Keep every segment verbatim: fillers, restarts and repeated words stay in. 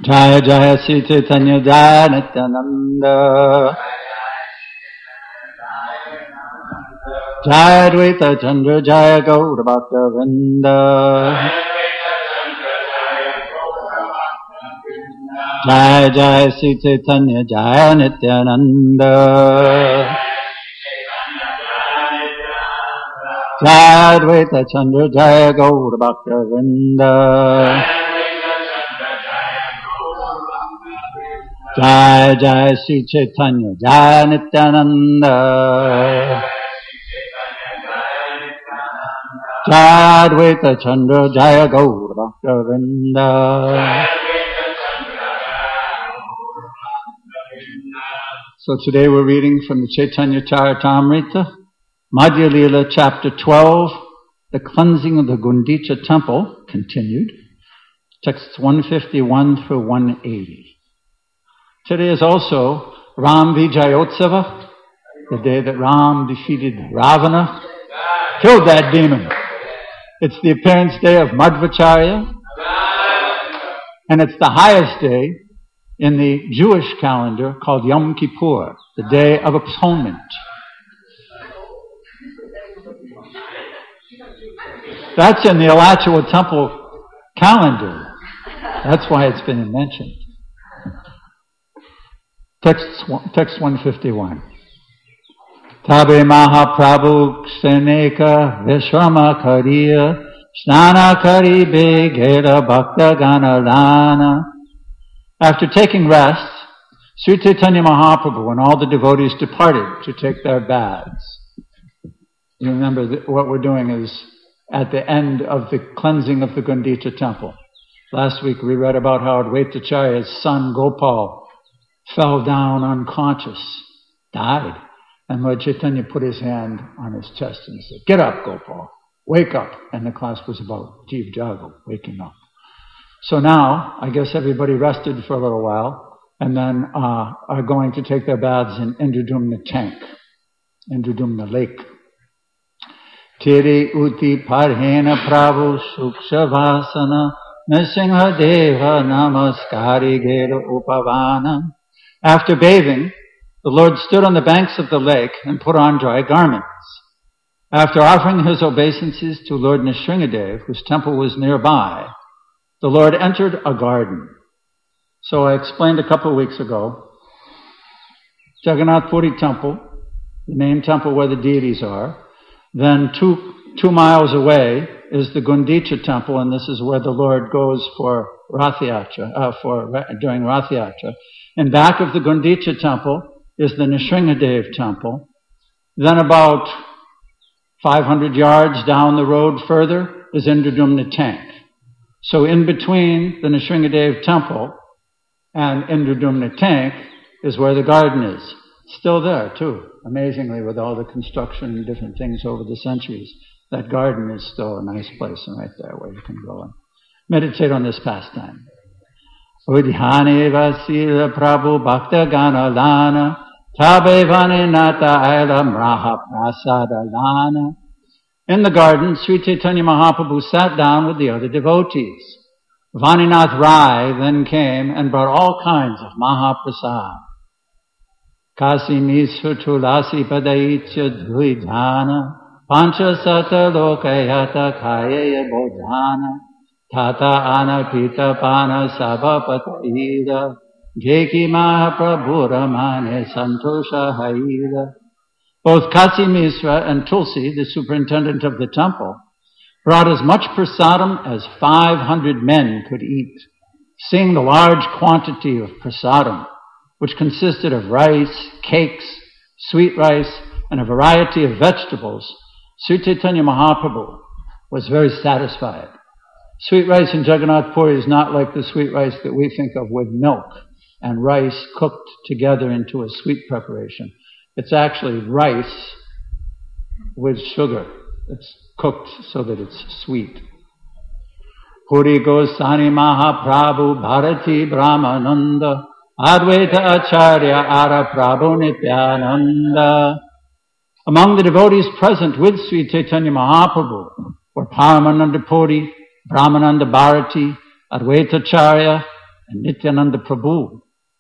Jaya Jaya Sri Chaitanya Jaya Nityananda. Jaya Advaita Chandra Jaya Gaura Bhakta Vrinda. Jaya Jaya Sri Chaitanya Jaya Nityananda. Jaya Advaita Chandra Jaya Gaura Bhakta Vrinda. Jaya Jaya Sri Chaitanya Jaya Nityananda. Jaya Advaita Chandra Jaya Gaura Bhakta Vrinda. So today we're reading from the Chaitanya Charitamrita, Madhya Lila, chapter twelve, the cleansing of the Gundicha temple, continued, texts one fifty-one through one eighty. Today is also Ram Vijayotsava, the day that Ram defeated Ravana, killed that demon. It's the appearance day of Madhvacharya, and it's the highest day in the Jewish calendar called Yom Kippur, the Day of Atonement. That's in the Alachua Temple calendar. That's why it's been mentioned. Text, text one fifty-one. Tabe Mahaprabhu Kseneka Vishrama Kariya Snana Kari Begera Bhakta Ganalana. After taking rest, Sri Chaitanya Mahaprabhu and all the devotees departed to take their baths. You remember that what we're doing is at the end of the cleansing of the Gundicha temple. Last week we read about how Advaitacharya's son Gopal fell down unconscious, died. And Lord Chaitanya put his hand on his chest and said, "Get up, Gopal, wake up." And the class was about Jeev Jago, waking up. So now, I guess everybody rested for a little while, and then uh, are going to take their baths in Indradumna tank, Indradumna lake. Tiri uti parhena prabhu sukshavasana Nrsimha deva namaskari gera upavana. After bathing, the Lord stood on the banks of the lake and put on dry garments. After offering his obeisances to Lord Nrsimhadev, whose temple was nearby, the Lord entered a garden. So I explained a couple of weeks ago, Jagannath Puri temple, the main temple where the deities are. Then two, two miles away is the Gundicha temple, and this is where the Lord goes for Rath Yatra, uh, for, during Rath Yatra. And back of the Gundicha temple is the Nrsimhadev temple. Then about five hundred yards down the road further is Indradumna tank. So in between the Nrsimhadev temple and Indradumna tank is where the garden is. Still there too, amazingly, with all the construction and different things over the centuries. That garden is still a nice place, and right there where you can go and meditate on this pastime. Udhane vasila prabhu bhakta gana lana tabe vane nata aila mraha prasada lana. In the garden, Sri Chaitanya Mahaprabhu sat down with the other devotees. Vaninath Rai then came and brought all kinds of Mahaprasad. Kasi misra tulasi padaitya dhuidhana pancha sata lokayata kayaya bodhana tata anapita pana sabapataida jeki Mahaprabhu ramane santosha haida. Both Kasi Misra and Tulsi, the superintendent of the temple, brought as much prasadam as five hundred men could eat. Seeing the large quantity of prasadam, which consisted of rice, cakes, sweet rice, and a variety of vegetables, Sri Chaitanya Mahaprabhu was very satisfied. Sweet rice in Jagannath Puri is not like the sweet rice that we think of with milk and rice cooked together into a sweet preparation. It's actually rice with sugar. It's cooked so that it's sweet. Puri Gosani Mahaprabhu Bharati Brahmananda Advaita Acharya Ara Prabhu Nityananda. Among the devotees present with Sri Chaitanya Mahaprabhu were Paramananda Puri, Brahmananda Bharati, Advaita Acharya, and Nityananda Prabhu.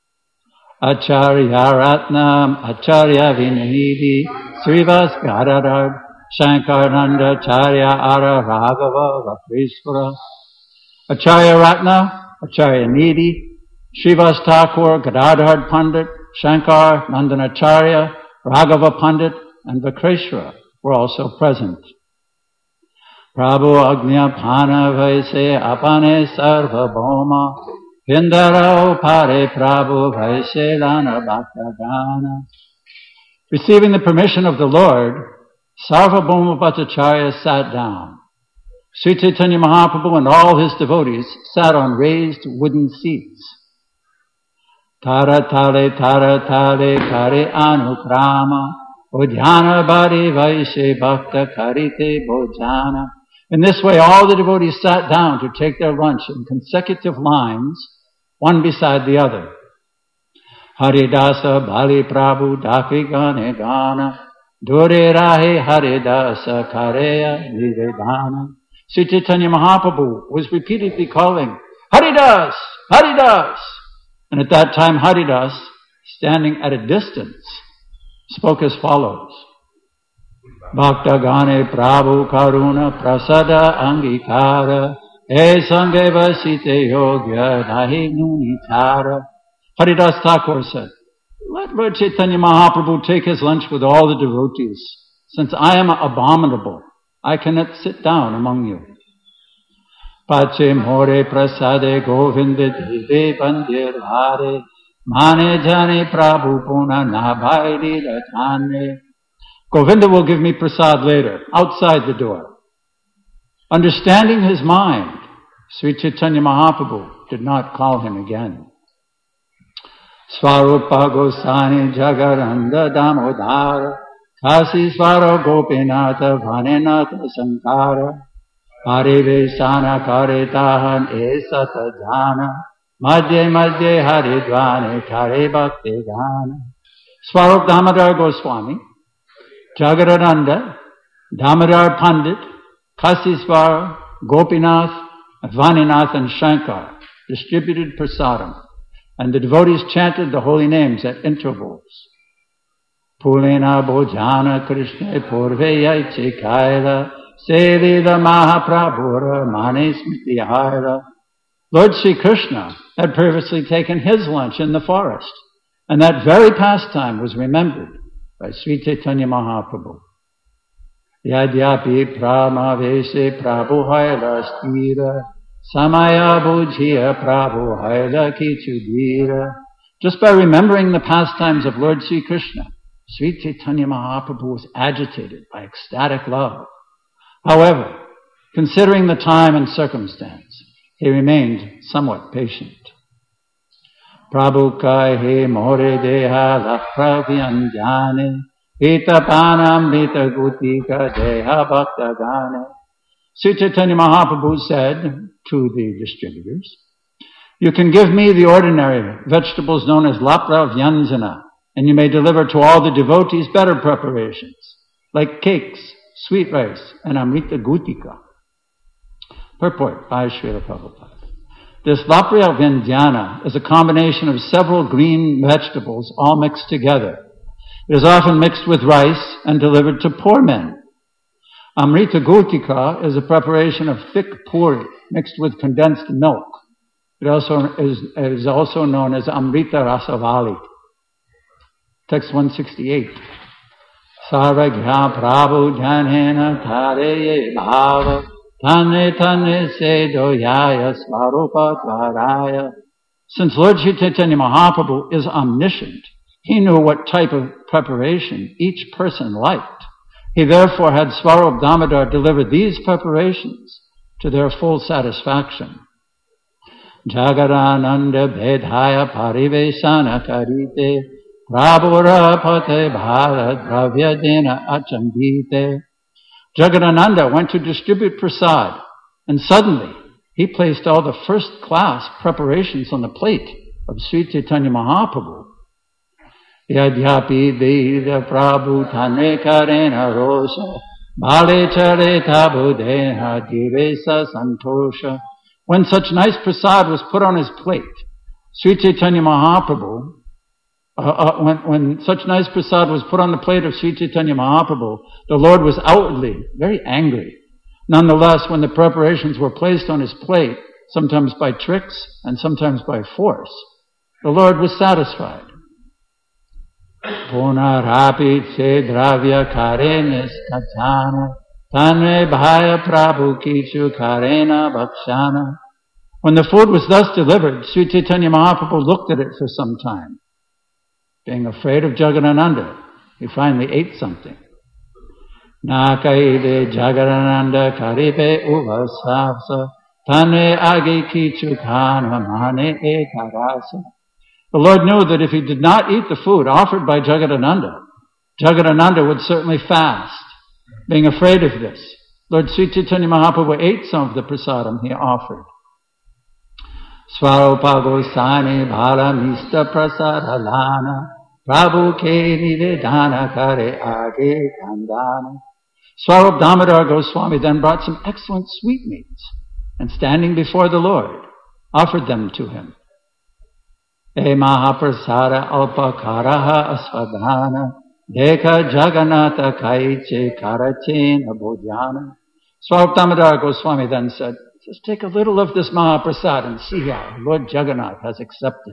Acharya Ratnam, Acharya Vinayidi, Srivas Gadadhar, Shankarananda, Acharya Ara Raghava, Rakrishvara. Acharya Ratna, Acharya Nidhi, Srivas Thakur, Gadadhar Pandit, Shankar, Nandanacharya, Raghava Pandit, and Vakreshwara were also present. Prabhu Agnya Pana Vaise Apane Sarva Bhoma Vindara Upare Prabhu Vaise Lana Bhaktagana. Receiving the permission of the Lord, Sarvabhauma Bhattacharya sat down. Sri Chaitanya Mahaprabhu and all his devotees sat on raised wooden seats. Tara tale tara tale kare anukrama Bodhyana bari vaishe bhakta karite bojana. In this way, all the devotees sat down to take their lunch in consecutive lines, one beside the other. Haridasa bali prabhu daki gane gana Dure rahe Haridasa kareya nivedana. Sri Chaitanya Mahaprabhu was repeatedly calling, Haridas! Haridas! And at that time, Haridas, standing at a distance, spoke as follows. Bhakta Gane Prabhu Karuna Prasada Angikara E Sange Vasite Yogya Nahi Nunitara. Haridas Thakur said, let Lord Chaitanya Mahaprabhu take his lunch with all the devotees. Since I am abominable, I cannot sit down among you. Pache more prasade govinda deve bandir hare mane jane prabhu puna nabhairi ratane. Govinda will give me prasad later, outside the door. Understanding his mind, Sri Chaitanya Mahaprabhu did not call him again. Swarupa Gosani Jagaranda Damodara Kasi Swaro Gopinata Vanenata Sankara Parivesana Karitahan Esata Jana Madhye Madhye Haridvane Kare Bhakti Gana. Swarup Damodar Goswami, Jagadananda, Damodar Pandit, Kasisvara, Gopinath, Vaninath and Shankar distributed prasadam, and the devotees chanted the holy names at intervals. Pulena Bhojana Krishna Purveya Chikaira Selida Mahaprabhura Mane Smiti Haira. Lord Sri Krishna had previously taken his lunch in the forest, and that very pastime was remembered by Sri Chaitanya Mahaprabhu. Yadyapi Pramaveshe Prabhu Haila Stira Samaya Bhujya Prabhu Haila Kichudira. Just by remembering the pastimes of Lord Sri Krishna, Sri Chaitanya Mahaprabhu was agitated by ecstatic love. However, considering the time and circumstance, he remained somewhat patient. Prabhu kahe more deha lapravyanjane itapanam vita gutika deha bhakta gane. Sri Chaitanya Mahaprabhu said to the distributors, you can give me the ordinary vegetables known as lapra vyanjana, and you may deliver to all the devotees better preparations, like cakes, sweet rice, and amrita gutika. Purport by Srila Prabhupada. This lapra vyanjana is a combination of several green vegetables all mixed together. It is often mixed with rice and delivered to poor men. Amrita gutika is a preparation of thick puri mixed with condensed milk. It also is, it is also known as amrita rasavali. Text one sixty-eight. Sarvagya prabhu janhena tareye bhava tane tane se doyaya svarupa dvaraya. Since Lord Chaitanya Mahaprabhu is omniscient, he knew what type of preparation each person liked. He therefore had Swarup Damodar deliver these preparations to their full satisfaction. Jagadananda Bedhaya Parivesana Karite Prabhura Pate Bharat Dravyadena Achambite. Jagadananda went to distribute prasad, and suddenly he placed all the first-class preparations on the plate of Sri Chaitanya Mahaprabhu. Yadyapi Vida Prabhu Tane Karena Rosa Bale Chare Tabu Deha Divesa Santosha. When such nice prasad was put on his plate, Sri Chaitanya Mahaprabhu, uh, uh, when, when such nice prasad was put on the plate of Sri Chaitanya Mahaprabhu, the Lord was outwardly very angry. Nonetheless, when the preparations were placed on his plate, sometimes by tricks and sometimes by force, the Lord was satisfied. Punarapi se dravya karenes katana tanre bhaya prabhu kichu karena bhakshana. When the food was thus delivered, Sri Chaitanya Mahaprabhu looked at it for some time. Being afraid of Jagadananda, he finally ate something. Nakaide Jagadananda karipe uvasavsa tanre agi kichu kana mane ekarasa. The Lord knew that if he did not eat the food offered by Jagadananda, Jagadananda would certainly fast. Being afraid of this, Lord Sri Chaitanya Mahaprabhu ate some of the prasadam he offered. Swarupa Gosani Bhala Mista Prasadalana Prabhu Ke Nivedana Kare Age Kandana. Swarup Damodar Goswami then brought some excellent sweetmeats and standing before the Lord, offered them to him. E Mahaprasada Alpakaraha Asvadhana Dekha Jagannatha Kaiche Karachena Bhojana. Swarup Damodar Goswami then said, just take a little of this Mahaprasad and see how Lord Jagannath has accepted.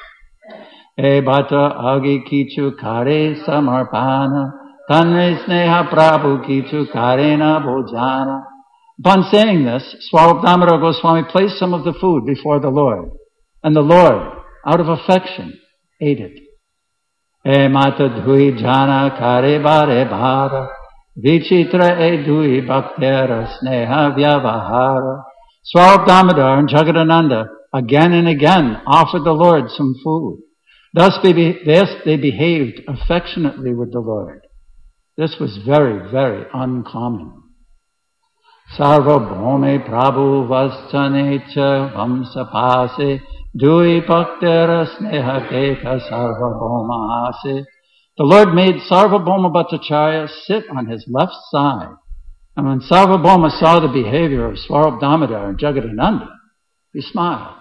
E Bhata Agi Kichu Kare Samarpana Tanre Sneha Prabhu Kichu Karena Bhojana. Upon saying this, Swarup Damodar Goswami placed some of the food before the Lord, and the Lord, out of affection, ate it. E Mata Dhui Jana Kare Bare Bhara Vichitra E Dhui Bhaktera Sneha Vyavahara. Swarup Damodar and Jagadananda again and again offered the Lord some food. Thus they, be, thus they behaved affectionately with the Lord. This was very, very uncommon. Sarva Bhome Prabhu Vastanecha Vamsapase Dui Bhaktera Sneha Keka Sarva Bhomahase. The Lord made Sarvabhauma Bhattacharya sit on his left side. And when Sarvabhauma saw the behavior of Swarup Damodar and Jagadananda, he smiled.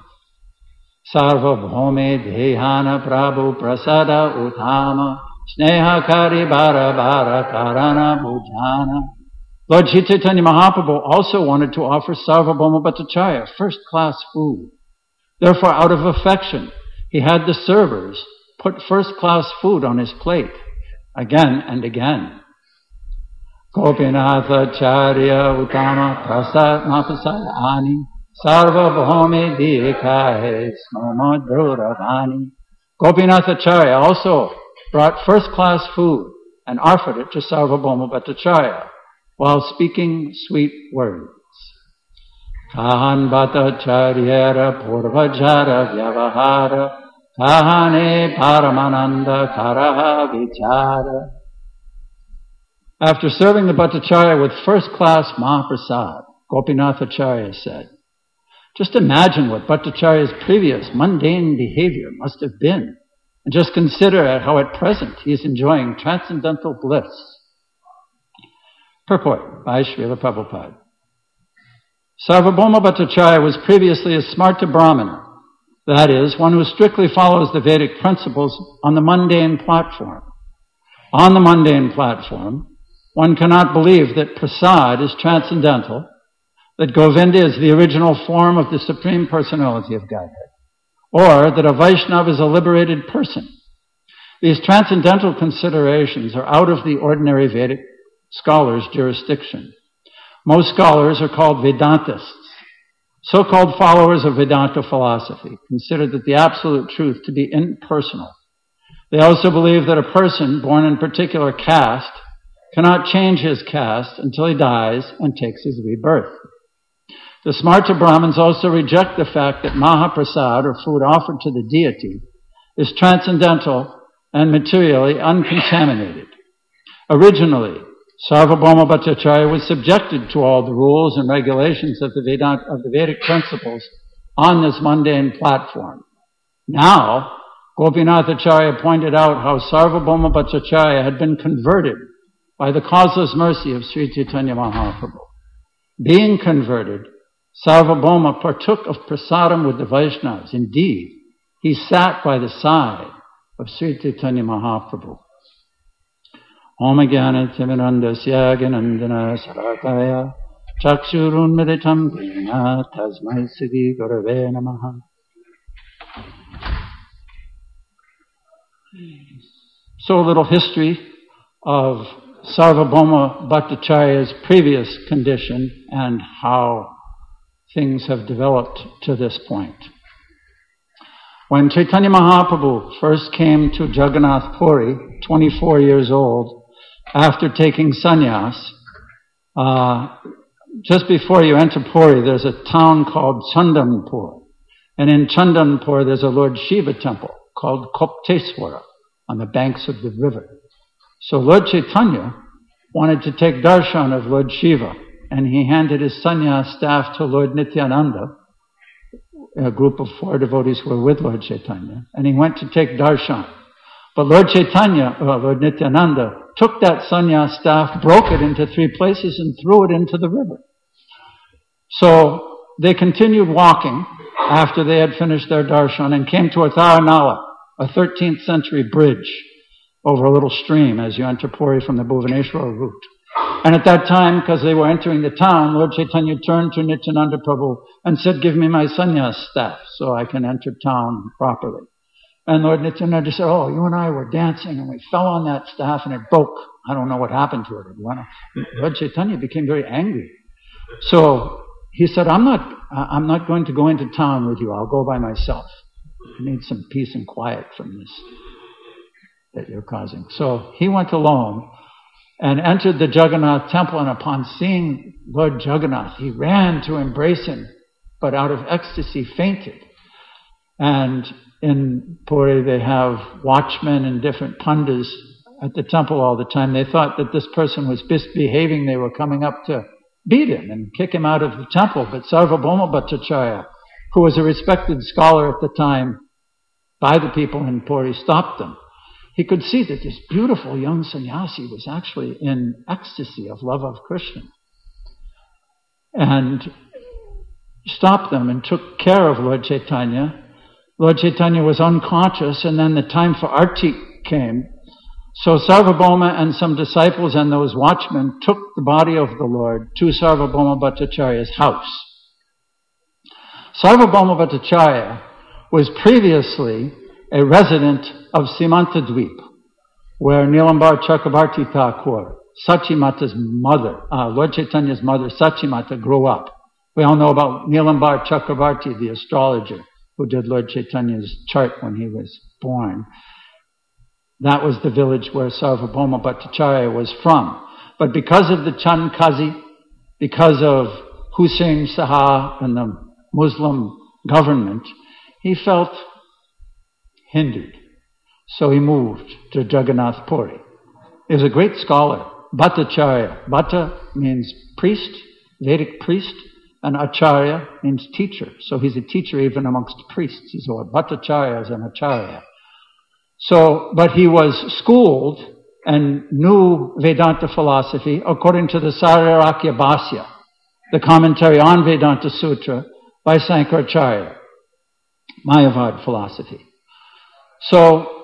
Sarvabhaume Dehana Prabhu Prasada Uttama Sneha Kari Bara Bara Karana Bhujana. Lord Sri Chaitanya Mahaprabhu also wanted to offer Sarvabhauma Bhattacharya first-class food. Therefore, out of affection, he had the servers put first-class food on his plate, again and again. Gopinatha Charya Uttama Prasad Mapasad Ani Sarva Bhome Dikahe Snoma Dhruravani. Gopinatha Charya also brought first-class food and offered it to Sarvabhauma Bhattacharya while speaking sweet words. Kahan Bhattacharyara Purvajara Vyavahara Kahane Paramananda Karaha Vichara. After serving the Bhattacharya with first-class Mahaprasad, Gopinathacharya said, just imagine what Bhattacharya's previous mundane behavior must have been, and just consider how at present he is enjoying transcendental bliss. Purport by Srila Prabhupada. Sarvabhauma Bhattacharya was previously a Smarta Brahmana, that is, one who strictly follows the Vedic principles on the mundane platform. On the mundane platform, one cannot believe that prasad is transcendental, that Govinda is the original form of the Supreme Personality of Godhead, or that a Vaishnava is a liberated person. These transcendental considerations are out of the ordinary Vedic scholars' jurisdiction. Most scholars are called Vedantists. So-called followers of Vedanta philosophy consider that the absolute truth to be impersonal. They also believe that a person born in a particular caste cannot change his caste until he dies and takes his rebirth. The Smarta Brahmins also reject the fact that Mahaprasad, or food offered to the deity, is transcendental and materially uncontaminated. Originally, Sarvabhauma Bhattacharya was subjected to all the rules and regulations of the, Vedant, of the Vedic principles on this mundane platform. Now, Gopinathacharya pointed out how Sarvabhauma Bhattacharya had been converted by the causeless mercy of Sri Chaitanya Mahaprabhu. Being converted, Sarvabhauma partook of prasadam with the Vaishnavas. Indeed, he sat by the side of Sri Chaitanya Mahaprabhu. Om Jnana Timirandasya Gyanandjana Sarakaya Chakshurunmilitam Jnana Tasmai Sri Gurave Namaha. So a little history of Sarvabhauma Bhattacharya's previous condition and how things have developed to this point. When Chaitanya Mahaprabhu first came to Jagannath Puri, twenty-four years old, after taking sannyas, uh, just before you enter Puri, there's a town called Chandanpur. And in Chandanpur, there's a Lord Shiva temple called Kopteswara on the banks of the river. So Lord Chaitanya wanted to take darshan of Lord Shiva, and he handed his sannyas staff to Lord Nityananda. A group of four devotees were with Lord Chaitanya, and he went to take darshan. But Lord Chaitanya, or Lord Nityananda, took that sannyas staff, broke it into three places, and threw it into the river. So they continued walking after they had finished their darshan and came to Atharanala, a thirteenth century bridge over a little stream as you enter Puri from the Bhuvaneshwar route. And at that time, because they were entering the town, Lord Chaitanya turned to Nityananda Prabhu and said, "Give me my sannyas staff so I can enter town properly." And Lord Nityananda said, "Oh, you and I were dancing and we fell on that staff and it broke. I don't know what happened to it." Lord Chaitanya became very angry. So he said, I'm not, I'm not going to go into town with you. I'll go by myself. I need some peace and quiet from this that you're causing. So he went alone and entered the Jagannath temple, and upon seeing Lord Jagannath, he ran to embrace him, but out of ecstasy fainted. And in Puri they have watchmen and different pandas at the temple all the time. They thought that this person was misbehaving. They were coming up to beat him and kick him out of the temple. But Sarvabhauma Bhattacharya, who was a respected scholar at the time by the people in Puri, stopped them. He could see that this beautiful young sannyasi was actually in ecstasy of love of Krishna, and stopped them and took care of Lord Chaitanya. Lord Chaitanya was unconscious, and then the time for arti came. So Sarvabhauma and some disciples and those watchmen took the body of the Lord to Sarvabhauma Bhattacharya's house. Sarvabhauma Bhattacharya was previously a resident of Simantadweep, where Nilambar Chakrabarti Thakur, Sachimata's mother, uh, Lord Chaitanya's mother, Sachimata, grew up. We all know about Nilambar Chakrabarti, the astrologer, who did Lord Chaitanya's chart when he was born. That was the village where Sarvabhauma Bhattacharya was from. But because of the Chand Kazi, because of Hussain Saha and the Muslim government, he felt hindered. So he moved to Jagannath Puri. He was a great scholar. Bhattacharya. Bhatta means priest, Vedic priest, and Acharya means teacher. So he's a teacher even amongst priests. He's a Bhattacharya is an Acharya. So, but he was schooled and knew Vedanta philosophy according to the Sararakya Bhasya, the commentary on Vedanta Sutra by Sankaracharya, Mayavad philosophy. So,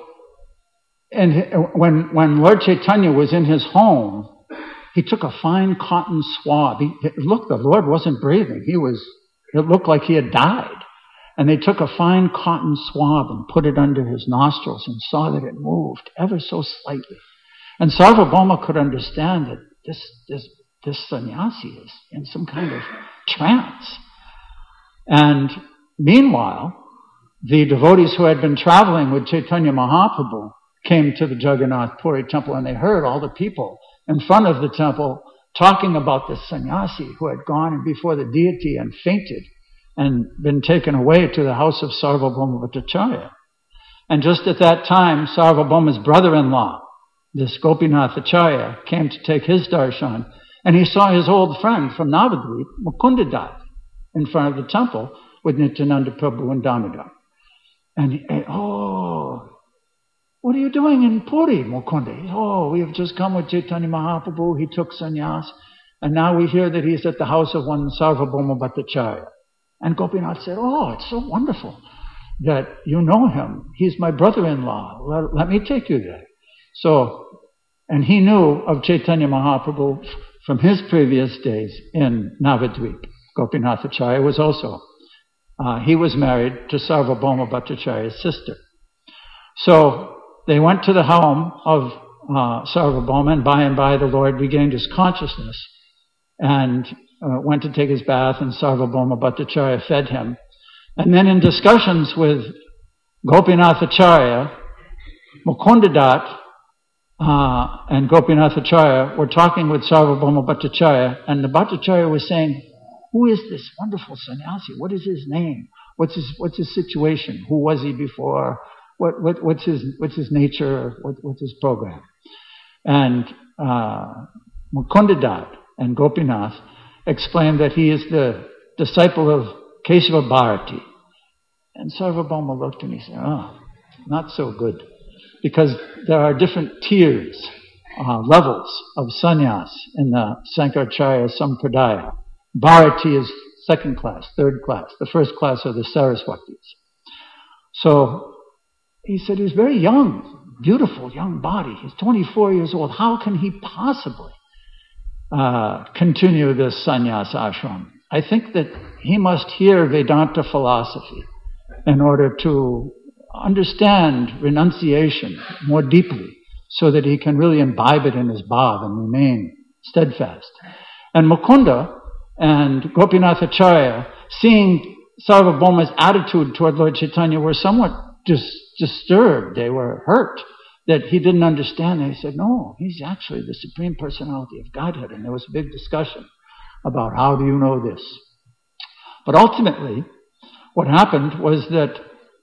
and when, when Lord Chaitanya was in his home, he took a fine cotton swab. He, look, the Lord wasn't breathing. He was, it looked like he had died. And they took a fine cotton swab and put it under his nostrils and saw that it moved ever so slightly. And Sarvabhauma could understand that this, this, this sannyasi is in some kind of trance. And meanwhile, the devotees who had been traveling with Chaitanya Mahaprabhu came to the Jagannath Puri temple, and they heard all the people in front of the temple talking about this sannyasi who had gone before the deity and fainted and been taken away to the house of Sarvabhauma Bhattacharya. And just at that time, Sarvabhauma's brother-in-law, this Gopinath Acharya, came to take his darshan, and he saw his old friend from Navadvip, Mukundadat, in front of the temple with Nityananda Prabhu and Damodar. And he, oh, what are you doing in Puri, Mukunda? Oh, we have just come with Chaitanya Mahaprabhu. He took sannyas, and now we hear that he's at the house of one Sarvabhauma Bhattacharya. And Gopinath said, oh, it's so wonderful. that you know him. He's my brother-in-law. Let, let me take you there. So, and he knew of Chaitanya Mahaprabhu from his previous days in Navadvip. Gopinathacharya was also, uh, he was married to Sarvabhauma Bhattacharya's sister. So they went to the home of uh, Sarvabhauma, and by and by the Lord regained his consciousness and uh, went to take his bath, and Sarvabhauma Bhattacharya fed him. And then in discussions with Gopinathacharya, Mukundadat uh, and Gopinathacharya were talking with Sarvabhauma Bhattacharya, and the Bhattacharya was saying, who is this wonderful sannyasi? What is his name? What's his, what's his situation? Who was he before? What, what, what's his, what's his nature? What, what's his program? And, uh, Mukundadat and Gopinath explained that he is the disciple of Kesava Bharati. And Sarvabhauma looked and he said, oh, not so good. Because there are different tiers, uh, levels of sannyas in the Sankaracharya Sampradaya. Bharati is second class, third class. The first class are the Saraswatis. So he said he's very young, beautiful young body. He's twenty-four years old. How can he possibly uh, continue this sannyas ashram? I think that he must hear Vedanta philosophy in order to understand renunciation more deeply so that he can really imbibe it in his bhav and remain steadfast. And Mukunda and Gopinathacharya, seeing Sarvabhauma's attitude toward Lord Chaitanya, were somewhat dis- disturbed. They were hurt that he didn't understand. They said, no, he's actually the Supreme Personality of Godhead. And there was a big discussion about how do you know this. But ultimately, what happened was that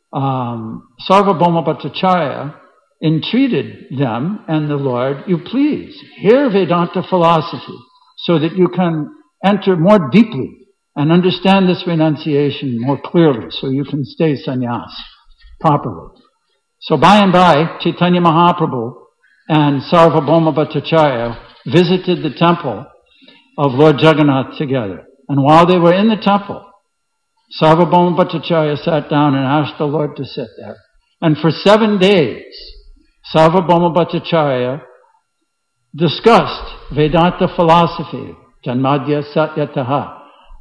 um, Sarvabhauma Bhattacharya entreated them and the Lord, you please hear Vedanta philosophy so that you can enter more deeply and understand this renunciation more clearly so you can stay sannyas properly. So by and by, Chaitanya Mahaprabhu and Sarvabhauma Bhattacharya visited the temple of Lord Jagannath together. And while they were in the temple, Sarvabhauma Bhattacharya sat down and asked the Lord to sit there. And for seven days, Sarvabhauma Bhattacharya discussed Vedanta philosophy, Janmadya Satyataha,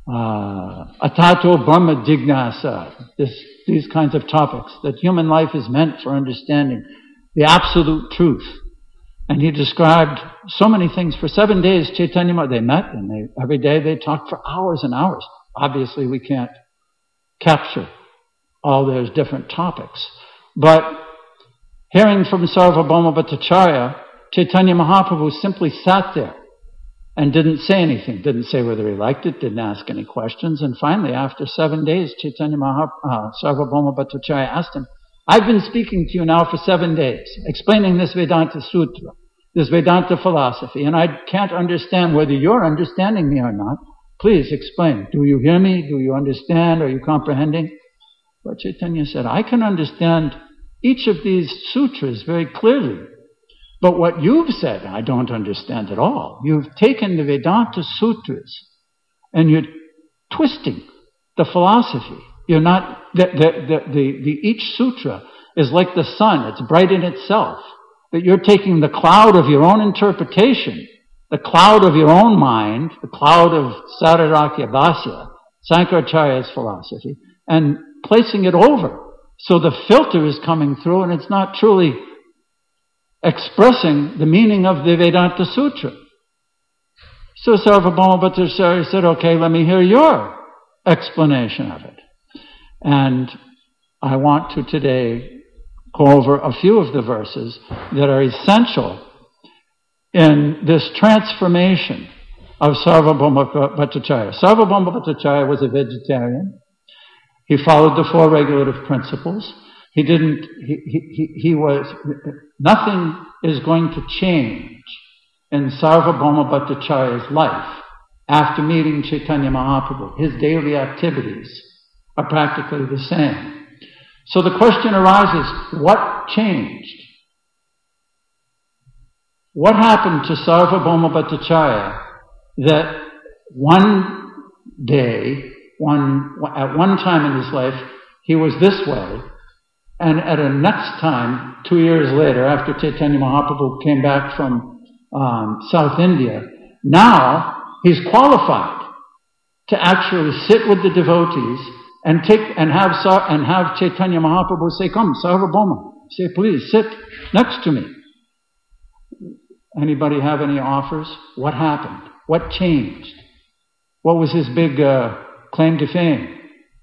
uh, Atato Brahma Jignasa, this, these kinds of topics, that human life is meant for understanding the absolute truth. And he described so many things. For seven days, Chaitanya Mahaprabhu, they met, and they, every day they talked for hours and hours. Obviously, we can't capture all those different topics. But hearing from Sarvabhauma Bhattacharya, Chaitanya Mahaprabhu simply sat there and didn't say anything, didn't say whether he liked it, didn't ask any questions. And finally, after seven days, Chaitanya Mahaprabhu, uh, Sarvabhauma Bhattacharya asked him, I've been speaking to you now for seven days, explaining this Vedanta Sutra, this Vedanta philosophy, and I can't understand whether you're understanding me or not. Please explain. Do you hear me? Do you understand? Are you comprehending? But Chaitanya said, I can understand each of these sutras very clearly. But what you've said, I don't understand at all. You've taken the Vedanta sutras and you're twisting the philosophy. You're not, the, the, the, the, the each sutra is like the sun. It's bright in itself. But you're taking the cloud of your own interpretation, the cloud of your own mind, the cloud of Sararakya Bhasya, Sankaracharya's philosophy, and placing it over. So the filter is coming through and it's not truly expressing the meaning of the Vedanta Sutra. So Sarvabhauma Bhattacharya said, okay, let me hear your explanation of it. And I want to today go over a few of the verses that are essential in this transformation of Sarvabhauma Bhattacharya. Sarvabhauma Bhattacharya was a vegetarian. He followed the four regulative principles. He didn't, he, he, he was, nothing is going to change in Sarvabhauma Bhattacharya's life after meeting Chaitanya Mahaprabhu. His daily activities are practically the same. So the question arises, what changed? What happened to Sarvabhauma Bhattacharya that one day, one, at one time in his life, he was this way. And at a next time, two years later, after Chaitanya Mahaprabhu came back from um, South India, now he's qualified to actually sit with the devotees and take and have and have Chaitanya Mahaprabhu say, "Come, Sarvabhauma, say, please sit next to me." Anybody have any offers? What happened? What changed? What was his big uh, claim to fame?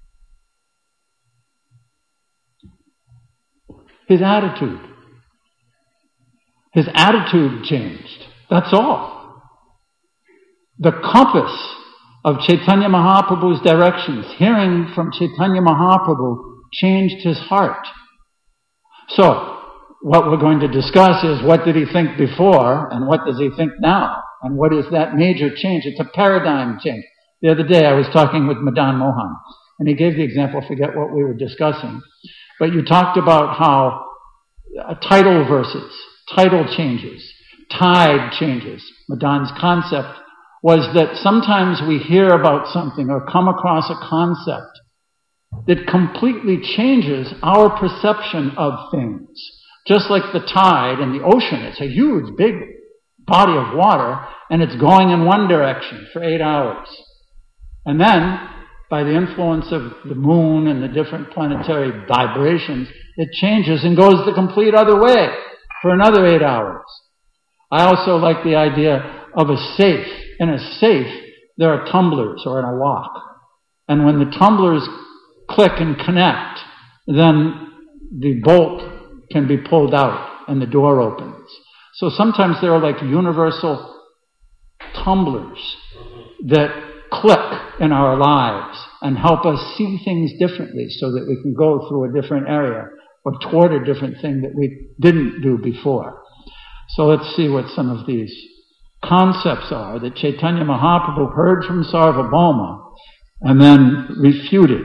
His attitude. His attitude changed. That's all. The compass of Chaitanya Mahaprabhu's directions, hearing from Chaitanya Mahaprabhu, changed his heart. So, what we're going to discuss is what did he think before and what does he think now? And what is that major change? It's a paradigm change. The other day I was talking with Madan Mohan, and he gave the example, I forget what we were discussing, but you talked about how uh, title verses, title changes, tide changes. Madan's concept was that sometimes we hear about something or come across a concept that completely changes our perception of things. Just like the tide in the ocean, it's a huge, big body of water, and it's going in one direction for eight hours. And then, by the influence of the moon and the different planetary vibrations, it changes and goes the complete other way for another eight hours. I also like the idea of a safe. In a safe, there are tumblers or in a lock. And when the tumblers click and connect, then the bolt can be pulled out and the door opens. So sometimes there are like universal tumblers that click in our lives and help us see things differently so that we can go through a different area or toward a different thing that we didn't do before. So let's see what some of these concepts are that Chaitanya Mahaprabhu heard from Sarvabhauma and then refuted.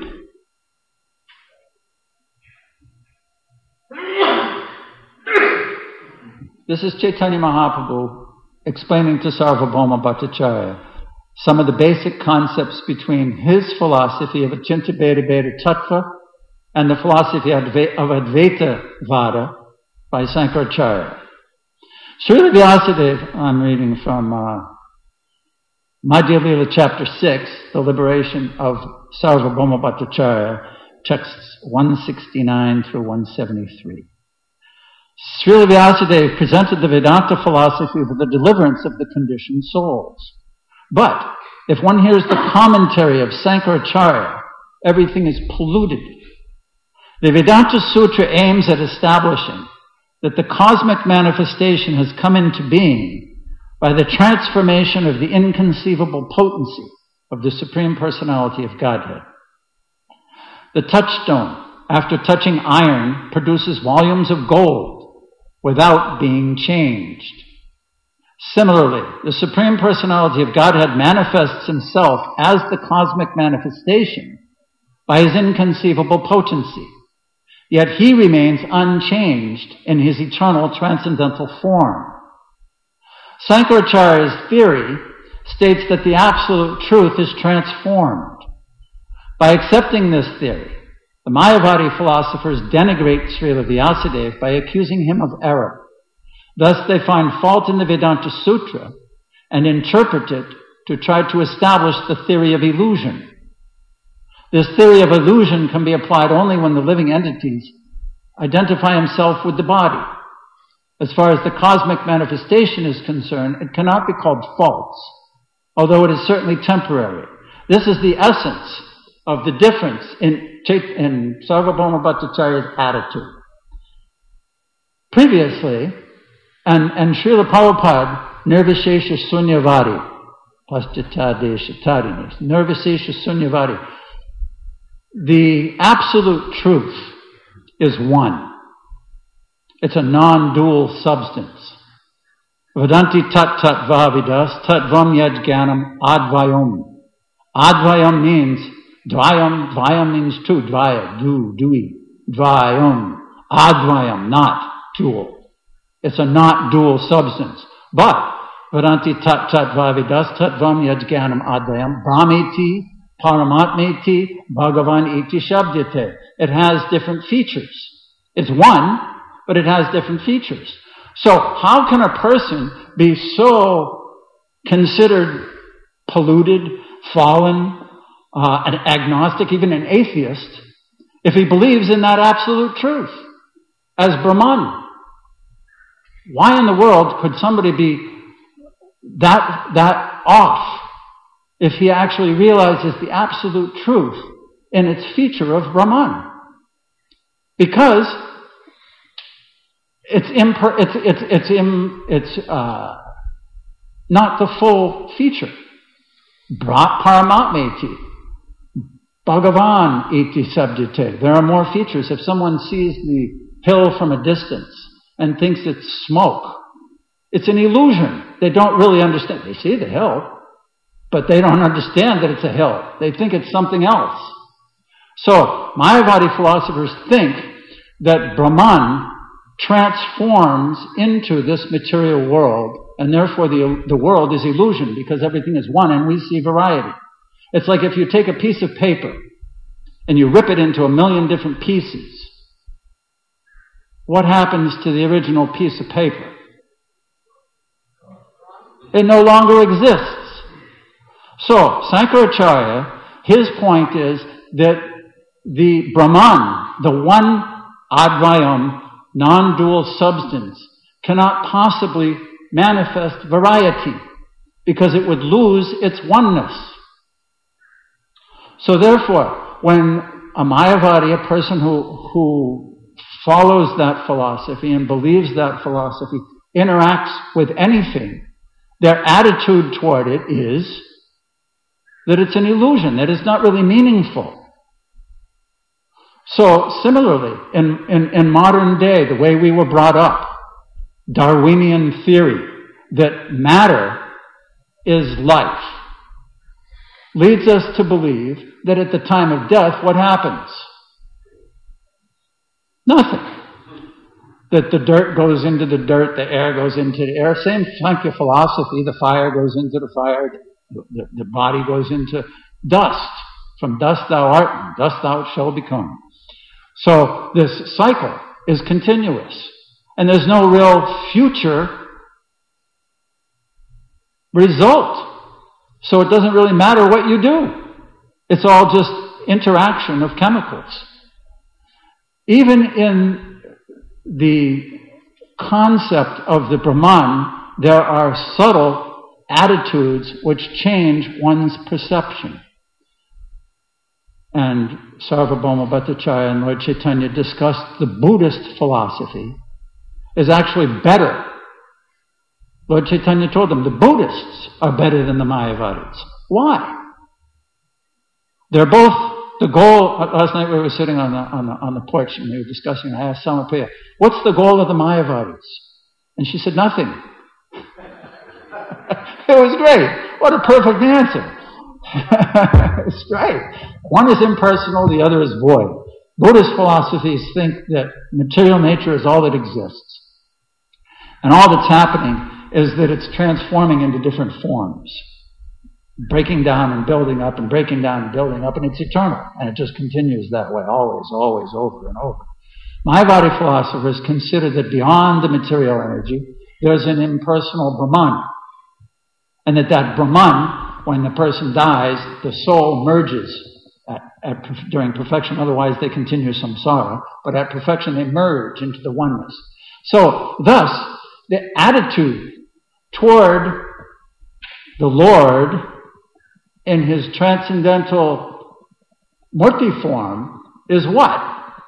This is Chaitanya Mahaprabhu explaining to Sarvabhauma Bhattacharya some of the basic concepts between his philosophy of Achintya Bheda Bheda Tattva and the philosophy of Advaita Vada by Sankaracharya. Srila Vyasadeva, I'm reading from uh, Madhya Lila chapter six, the liberation of Sarvabhauma Bhattacharya, texts one sixty-nine through one seventy-three. Srila Vyasadeva presented the Vedanta philosophy for the deliverance of the conditioned souls. But if one hears the commentary of Sankaracharya, everything is polluted. The Vedanta Sutra aims at establishing that the cosmic manifestation has come into being by the transformation of the inconceivable potency of the Supreme Personality of Godhead. The touchstone, after touching iron, produces volumes of gold without being changed. Similarly, the Supreme Personality of Godhead manifests himself as the cosmic manifestation by his inconceivable potency. Yet he remains unchanged in his eternal transcendental form. Sankaracharya's theory states that the absolute truth is transformed. By accepting this theory, the Mayavadi philosophers denigrate Srila Vyasadeva by accusing him of error. Thus they find fault in the Vedanta Sutra and interpret it to try to establish the theory of illusion. This theory of illusion can be applied only when the living entities identify himself with the body. As far as the cosmic manifestation is concerned, it cannot be called false, although it is certainly temporary. This is the essence of the difference in, in Sarvabhauma Bhattacharya's attitude. Previously, and, and Srila Prabhupada, Nirvishesha Sunyavadi, Paschatadesha Tarinis, Nirvishesha Sunyavadi, the absolute truth is one. It's a non-dual substance. Vedanti tat tat vavidas tatvam yad jnanam advayam. Advayam means dvayam. Dvayam means two. Dvaya, du, dui. Dvayam. Advayam, not dual. It's a not dual substance. But Vedanti tat tat vavidas tatvam yad jnanam advayam brahmeti Paramatmeti Bhagavan iti shabdyate. It has different features. It's one, but it has different features. So how can a person be so considered polluted, fallen, uh, an agnostic, even an atheist, if he believes in that absolute truth as Brahman? Why in the world could somebody be that, that off if he actually realizes the absolute truth in its feature of Brahman? Because it's imper- it's it's it's im- it's uh, not the full feature. Brat Paramatmeti Bhagavan iti sabdyate. There are more features. If someone sees the hill from a distance and thinks it's smoke, it's an illusion. They don't really understand. They see the hill, but they don't understand that it's a hill. They think it's something else. So, Mayavadi philosophers think that Brahman transforms into this material world, and therefore the, the world is illusion, because everything is one and we see variety. It's like if you take a piece of paper and you rip it into a million different pieces. What happens to the original piece of paper? It no longer exists. So, Sankaracharya, his point is that the Brahman, the one Advayam, non-dual substance, cannot possibly manifest variety because it would lose its oneness. So therefore, when a Mayavadi, a person who, who follows that philosophy and believes that philosophy, interacts with anything, their attitude toward it is that it's an illusion, that it's not really meaningful. So, similarly, in, in, in modern day, the way we were brought up, Darwinian theory that matter is life, leads us to believe that at the time of death, what happens? Nothing. That the dirt goes into the dirt, the air goes into the air. Same Sankhya philosophy, the fire goes into the fire, the, the body goes into dust. From dust thou art, and dust thou shalt become. So this cycle is continuous. And there's no real future result. So it doesn't really matter what you do. It's all just interaction of chemicals. Even in the concept of the Brahman, there are subtle attitudes which change one's perception. And Sarvabhauma Bhattacharya and Lord Chaitanya discussed the Buddhist philosophy is actually better. Lord Chaitanya told them the Buddhists are better than the Mayavadis. Why? They're both the goal. Last night we were sitting on the, on the, on the porch and we were discussing. I asked Samapriya, what's the goal of the Mayavadis? And she said, nothing. It was great. What a perfect answer. It's great. One is impersonal, the other is void. Buddhist philosophies think that material nature is all that exists. And all that's happening is that it's transforming into different forms. Breaking down and building up and breaking down and building up, and it's eternal. And it just continues that way, always, always, over and over. Mayavadi philosophers consider that beyond the material energy, there's an impersonal Brahman. And that that Brahman, when the person dies, the soul merges at, at, during perfection. Otherwise, they continue samsara. But at perfection, they merge into the oneness. So, thus, the attitude toward the Lord in His transcendental murti form is what?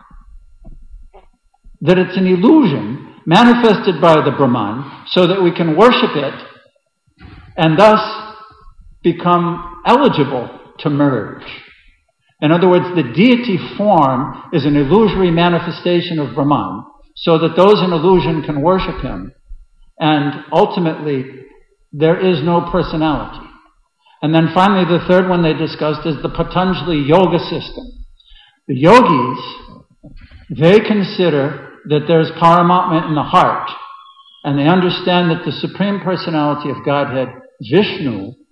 That it's an illusion manifested by the Brahman so that we can worship it and thus become eligible to merge. In other words, the deity form is an illusory manifestation of Brahman, so that those in illusion can worship Him, and ultimately there is no personality. And then finally the third one they discussed is the Patanjali yoga system. The yogis, they consider that there's Paramatma in the heart, and they understand that the Supreme Personality of Godhead, Vishnu,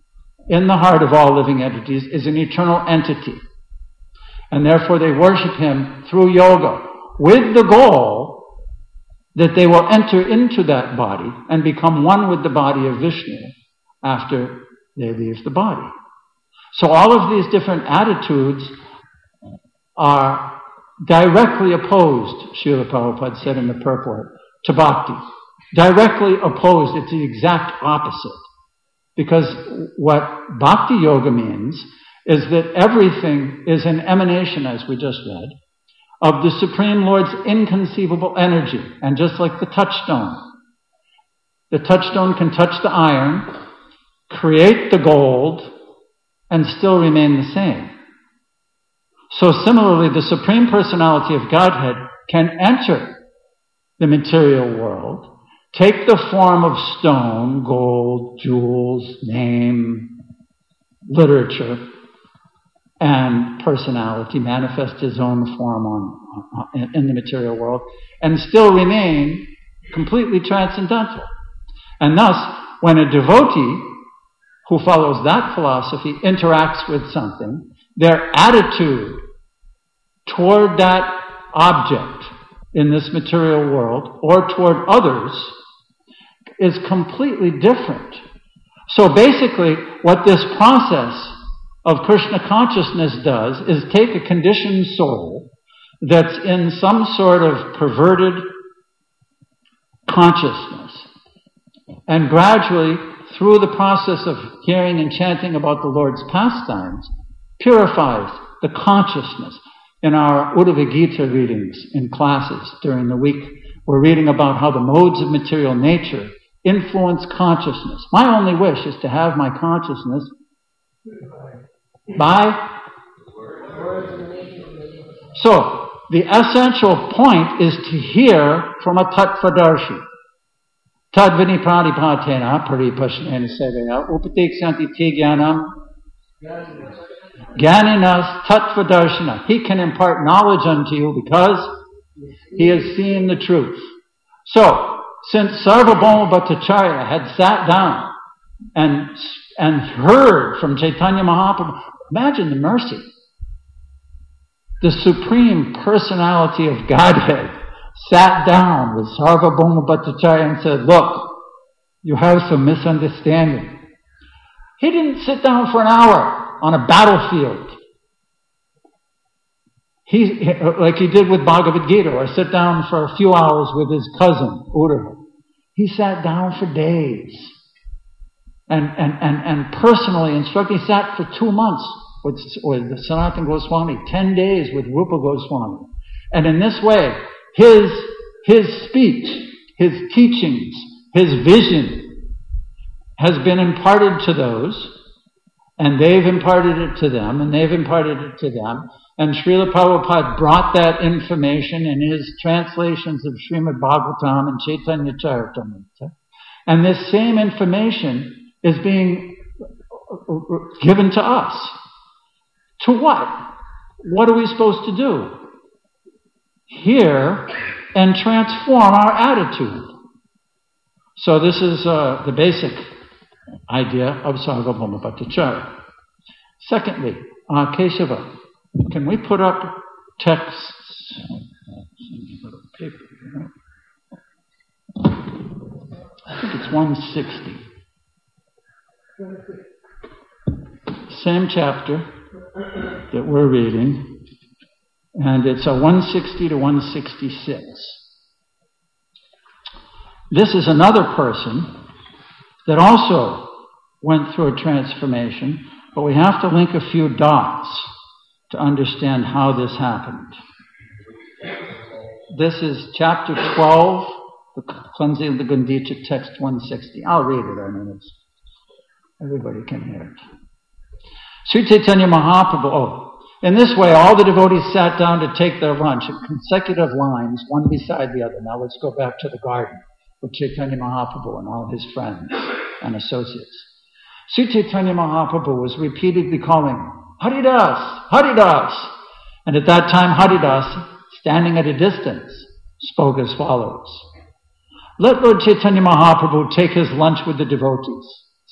in the heart of all living entities, is an eternal entity. And therefore they worship him through yoga, with the goal that they will enter into that body and become one with the body of Vishnu after they leave the body. So all of these different attitudes are directly opposed, Srila Prabhupada said in the purport, to bhakti. Directly opposed, it's the exact opposite. Because what bhakti yoga means is that everything is an emanation, as we just read, of the Supreme Lord's inconceivable energy. And just like the touchstone, the touchstone can touch the iron, create the gold, and still remain the same. So similarly, the Supreme Personality of Godhead can enter the material world, take the form of stone, gold, jewels, name, literature, and personality, manifest his own form on, on, in the material world, and still remain completely transcendental. And thus, when a devotee who follows that philosophy interacts with something, their attitude toward that object in this material world or toward others is completely different. So basically, what this process of Krishna consciousness does is take a conditioned soul that's in some sort of perverted consciousness and gradually, through the process of hearing and chanting about the Lord's pastimes, purifies the consciousness. In our Uddhava Gita readings in classes during the week, we're reading about how the modes of material nature influence consciousness. My only wish is to have my consciousness by... So, the essential point is to hear from a tattvadarshi. Tadvini pradipatena paripashnena sevaya upatiksanti te jnanam Jnaninas tattvadarshana. He can impart knowledge unto you because he has seen the truth. So, since Sarvabhauma Bhattacharya had sat down and, and heard from Chaitanya Mahaprabhu, imagine the mercy. The Supreme Personality of Godhead sat down with Sarvabhauma Bhattacharya and said, look, you have some misunderstanding. He didn't sit down for an hour on a battlefield. He, like he did with Bhagavad Gita, or sit down for a few hours with his cousin, Uddhava. He sat down for days. And, and, and, and personally instructed, he sat for two months with, with Sanatana Goswami, ten days with Rupa Goswami. And in this way, his, his speech, his teachings, his vision has been imparted to those, and they've imparted it to them, and they've imparted it to them. And Srila Prabhupada brought that information in his translations of Srimad Bhagavatam and Chaitanya Charitamrita. And this same information is being given to us. To what? What are we supposed to do? Hear and transform our attitude. So this is uh, the basic idea of Sarvabhauma Bhattacharya. Secondly, uh, Keshava, can we put up texts? I think it's one sixty. Same chapter that we're reading, and it's a one sixty to one sixty-six. This is another person that also went through a transformation, but we have to link a few dots to understand how this happened. This is chapter twelve, the Cleansing of the Gundicha, text one sixty. I'll read it, I mean, it's, everybody can hear it. Sri Chaitanya Mahaprabhu, oh, in this way all the devotees sat down to take their lunch in consecutive lines, one beside the other. Now let's go back to the garden with Chaitanya Mahaprabhu and all his friends and associates. Sri Chaitanya Mahaprabhu was repeatedly calling, Haridas, Haridas. And at that time, Haridas, standing at a distance, spoke as follows. Let Lord Chaitanya Mahaprabhu take his lunch with the devotees.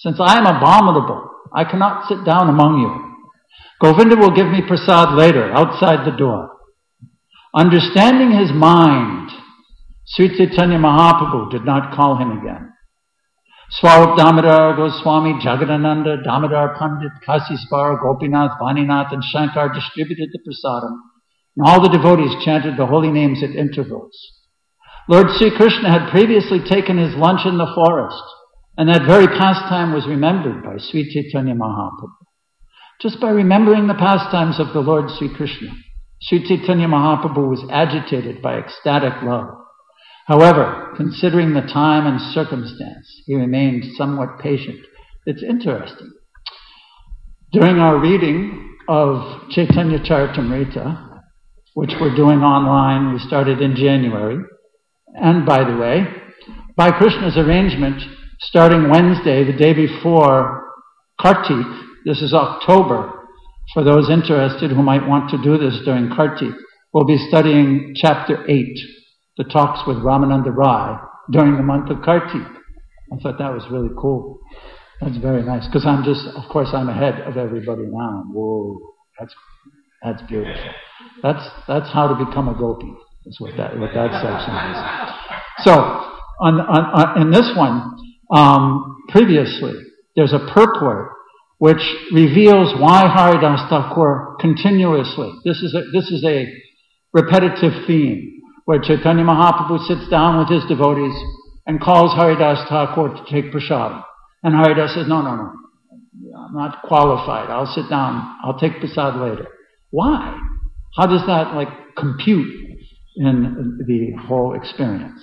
Since I am abominable, I cannot sit down among you. Govinda will give me prasad later, outside the door. Understanding his mind, Sri Chaitanya Mahaprabhu did not call him again. Swarup Damodar Goswami, Jagadananda, Damodar Pandit, Kasispar, Gopinath, Vaninath, and Shankar distributed the prasadam, and all the devotees chanted the holy names at intervals. Lord Sri Krishna had previously taken his lunch in the forest, and that very pastime was remembered by Sri Chaitanya Mahaprabhu. Just by remembering the pastimes of the Lord Sri Krishna, Sri Chaitanya Mahaprabhu was agitated by ecstatic love. However, considering the time and circumstance, he remained somewhat patient. It's interesting. During our reading of Chaitanya Charitamrita, which we're doing online, we started in January, and by the way, by Krishna's arrangement, starting Wednesday, the day before Kartik, this is October, for those interested who might want to do this during Kartik, we'll be studying chapter eight, the talks with Ramananda Rai, during the month of Kartik. I thought that was really cool. That's very nice, because I'm just, of course, I'm ahead of everybody now. Whoa, that's that's beautiful. That's that's how to become a gopi. Is what that what that section is. So, on, on, on in this one, um, previously, there's a purport which reveals why Haridas Thakur continuously. This is a, this is a repetitive theme, where Chaitanya Mahaprabhu sits down with his devotees and calls Haridas Thakur to take prasadam. And Haridas says, no, no, no, I'm not qualified. I'll sit down. I'll take prasad later. Why? How does that, like, compute in the whole experience?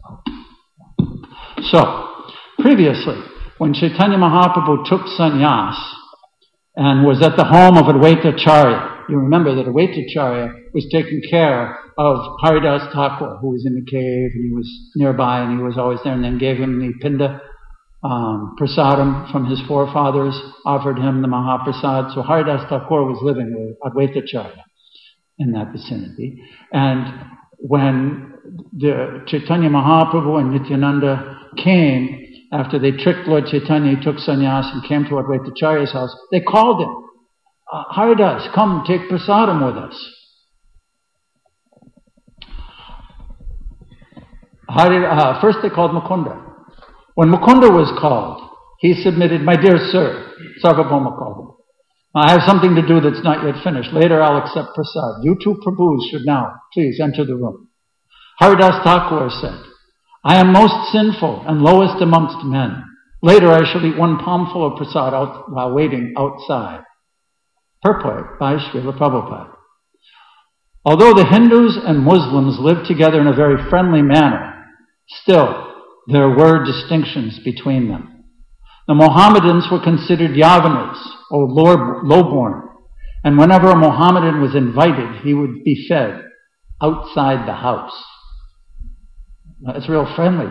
So, previously, when Chaitanya Mahaprabhu took sannyas and was at the home of Advaita Acharya, you remember that Advaita Acharya was taking care of Haridas Thakur, who was in the cave, and he was nearby, and he was always there, and then gave him the pinda um, prasadam from his forefathers, offered him the Mahaprasad. So Haridas Thakur was living with Advaita Acharya in that vicinity. And when the Chaitanya Mahaprabhu and Nityananda came, after they tricked Lord Chaitanya, he took sannyas and came to Advaita Acharya's house, they called him, uh, Haridas, come take prasadam with us. Hari, uh, first they called Mukunda. When Mukunda was called, he submitted, my dear sir, Sarvabhauma called him, I have something to do that's not yet finished. Later I'll accept prasad. You two Prabhus should now please enter the room. Haridas Thakur said, I am most sinful and lowest amongst men. Later I shall eat one palmful of prasad out, while waiting outside. Purport by Srila Prabhupada. Although the Hindus and Muslims lived together in a very friendly manner, still there were distinctions between them. The Mohammedans were considered Yavanas, or lowborn, and whenever a Mohammedan was invited, he would be fed outside the house. It's real friendly.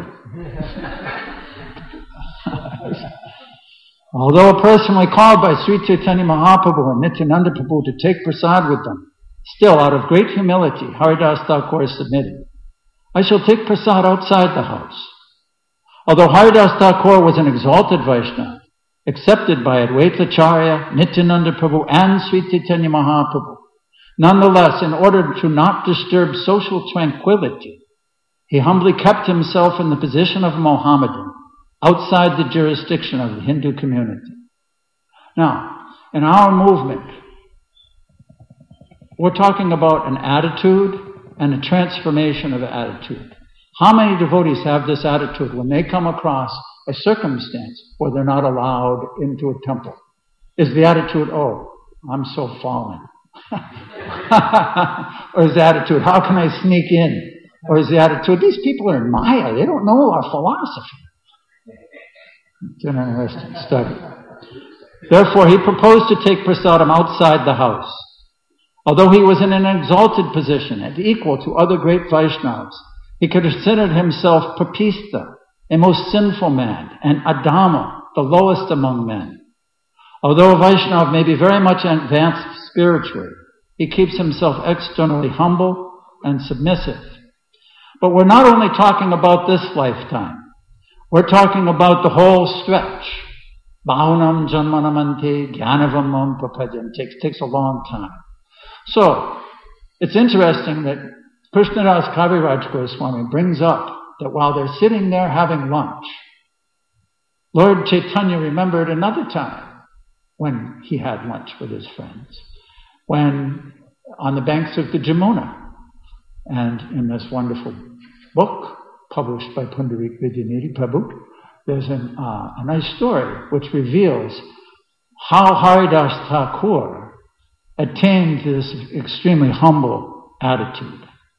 Although personally called by Sri Chaitanya Mahaprabhu and Nityananda Prabhu to take prasad with them, still out of great humility, Haridas Thakur submitted, I shall take prasad outside the house. Although Haridas Thakur was an exalted Vaishnava, accepted by Advaita Acharya, Nityananda Prabhu, and Sri Chaitanya Mahaprabhu, nonetheless, in order to not disturb social tranquility, he humbly kept himself in the position of a Mohammedan, outside the jurisdiction of the Hindu community. Now, in our movement, we're talking about an attitude and a transformation of attitude. How many devotees have this attitude when they come across a circumstance where they're not allowed into a temple? Is the attitude, oh, I'm so fallen? Or is the attitude, how can I sneak in? Or is the attitude, these people are in Maya, they don't know our philosophy. It's an interesting study. Therefore, he proposed to take prasadam outside the house. Although he was in an exalted position and equal to other great Vaishnavas, he considered himself Papista, a most sinful man, and Adama, the lowest among men. Although a Vaishnava may be very much advanced spiritually, he keeps himself externally humble and submissive. But we're not only talking about this lifetime. We're talking about the whole stretch. Bahunam janmanamante jnanavamam prapadyam. Takes takes a long time. So it's interesting that Krishnadas Kaviraj Goswami brings up that while they're sitting there having lunch, Lord Chaitanya remembered another time when he had lunch with his friends, when on the banks of the Jamuna, and in this wonderful book published by Pundarik Vidyanidhi Prabhu, there's an, uh, a nice story which reveals how Haridas Thakur attained this extremely humble attitude.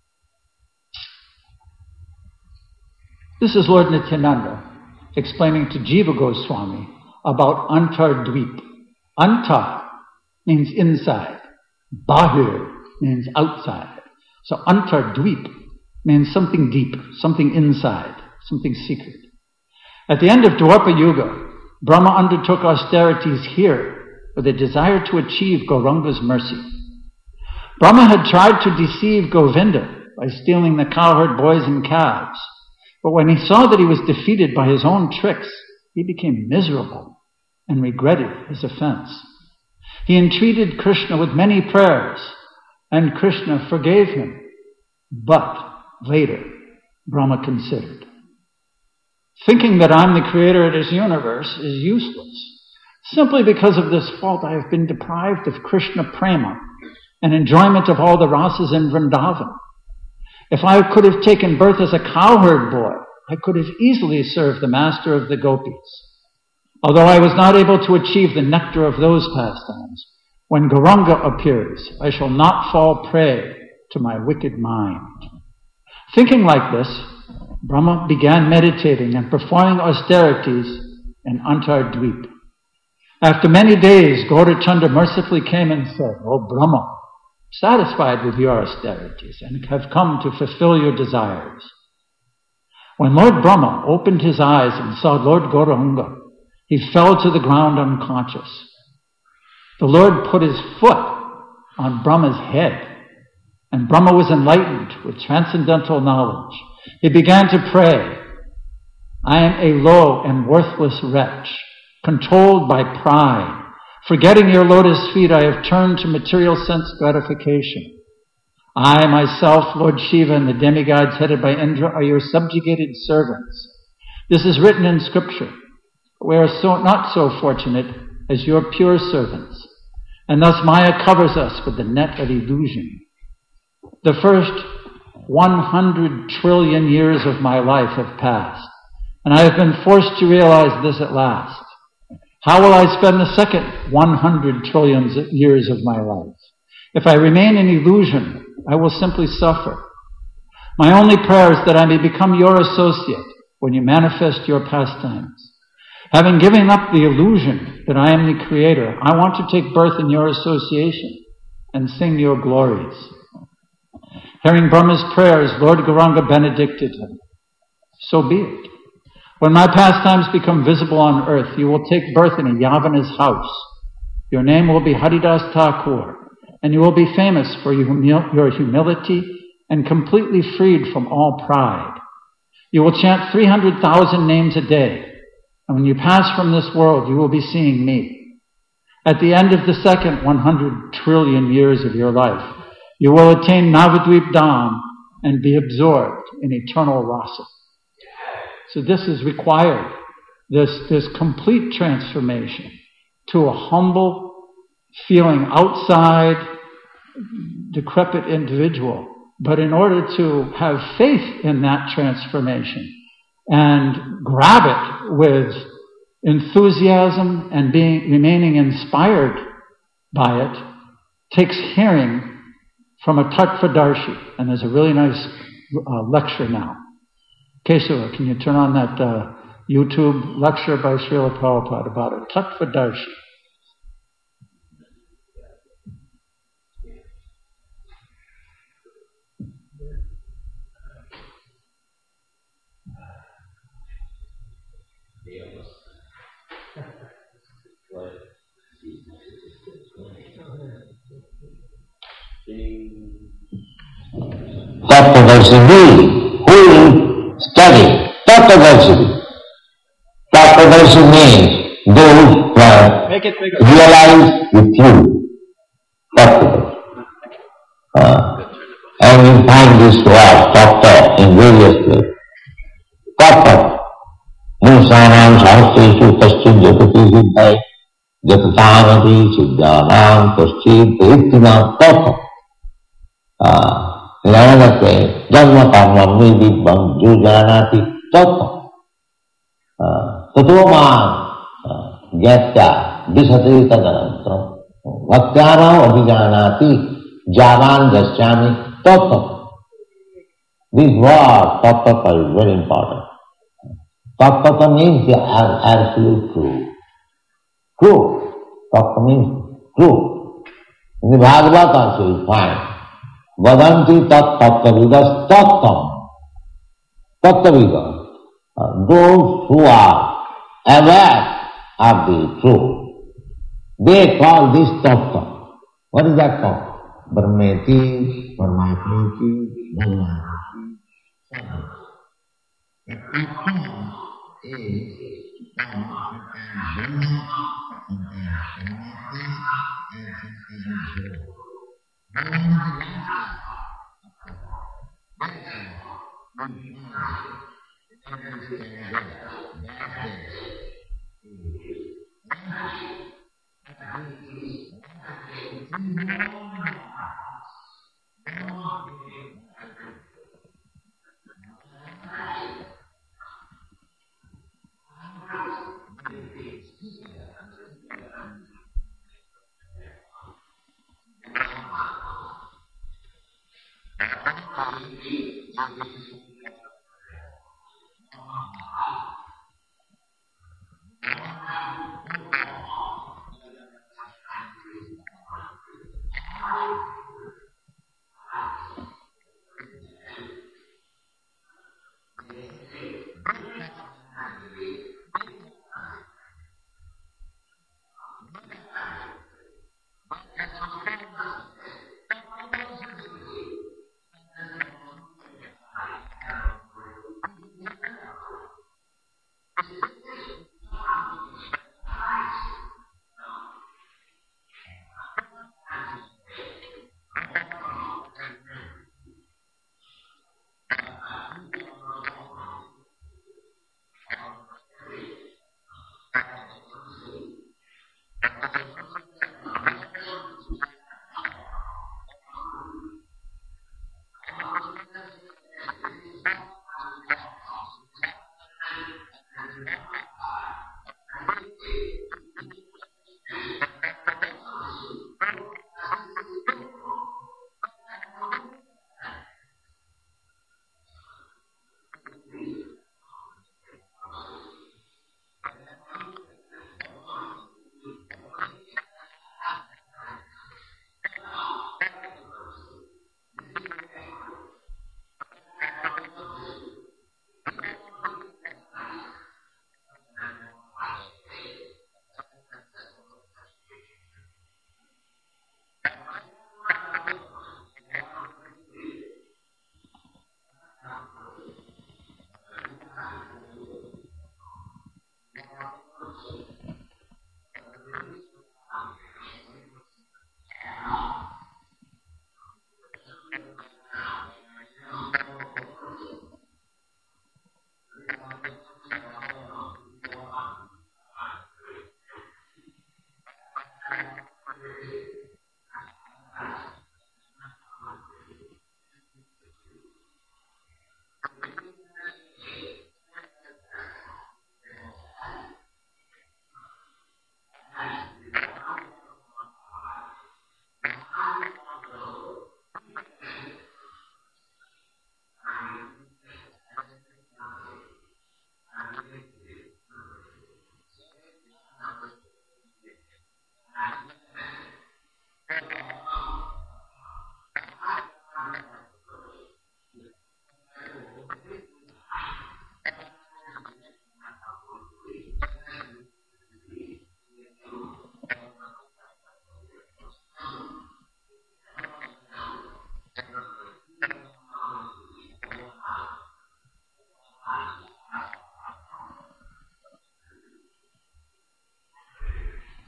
This is Lord Nityananda explaining to Jiva Goswami about Antar Dweep. Antar means inside. Bahir means outside. So Antar Dweep means something deep, something inside, something secret. At the end of Dwapara Yuga, Brahma undertook austerities here with a desire to achieve Gauranga's mercy. Brahma had tried to deceive Govinda by stealing the cowherd boys and calves. But when he saw that he was defeated by his own tricks, he became miserable and regretted his offense. He entreated Krishna with many prayers, and Krishna forgave him. But later, Brahma considered, thinking that I'm the creator of this universe is useless. Simply because of this fault, I have been deprived of Krishna prema and enjoyment of all the rasas in Vrindavan. If I could have taken birth as a cowherd boy, I could have easily served the master of the gopis. Although I was not able to achieve the nectar of those pastimes, when Gauranga appears, I shall not fall prey to my wicked mind. Thinking like this, Brahma began meditating and performing austerities in Antar Dweep. After many days, Gaurachandra mercifully came and said, "O Brahma, satisfied with your austerities and have come to fulfill your desires." When Lord Brahma opened his eyes and saw Lord Gauranga, he fell to the ground unconscious. The Lord put his foot on Brahma's head, and Brahma was enlightened with transcendental knowledge. He began to pray, "I am a low and worthless wretch, controlled by pride. Forgetting your lotus feet, I have turned to material sense gratification. I, myself, Lord Shiva, and the demigods headed by Indra are your subjugated servants. This is written in Scripture. We are so, not so fortunate as your pure servants, and thus Maya covers us with the net of illusion. The first one hundred trillion years of my life have passed, and I have been forced to realize this at last. How will I spend the second one hundred trillion years of my life? If I remain in illusion, I will simply suffer. My only prayer is that I may become your associate when you manifest your pastimes. Having given up the illusion that I am the creator, I want to take birth in your association and sing your glories." Hearing Brahma's prayers, Lord Gauranga benedicted him. "So be it. When my pastimes become visible on earth, you will take birth in a Yavana's house. Your name will be Haridas Thakur, and you will be famous for your humility and completely freed from all pride. You will chant three hundred thousand names a day, and when you pass from this world, you will be seeing me. At the end of the second one hundred trillion years of your life, you will attain Navadvip Dham and be absorbed in eternal rasa." So this is required, this, this complete transformation to a humble, feeling outside, decrepit individual. But in order to have faith in that transformation and grab it with enthusiasm and being remaining inspired by it, takes hearing from a Tattvadarshi. And there's a really nice uh, lecture now. Kesava, can you turn on that uh, YouTube lecture by Srila Prabhupada about a Tattvadarshi? Tattvadarshi, who will study Tattvadarshi? Tattvadarshi means those make it bigger. Realize with you, practical. Uh, and you find this word, tattva, in various places. Tattva. Musanam sahasreshu kaschid jatati siddhai jatatamati siddhanam kaschid ettinam tattva. In another place, janma karma vidibham jujanati tattva. Tatoma gyatya visatirita ganantram bhaktyana abhijanati javan dasyami tattva. This word tattva is very important. Tattva means the absolute truth. Truth. Tattva means truth. In the Bhagavad also you find Vadanti tat tattvavidas tattvam. Tattvavidas. Those who are aware of the truth, they call this tattva. What is that called? Brahmeti, Paramatmeti, Brahmati. The tattva is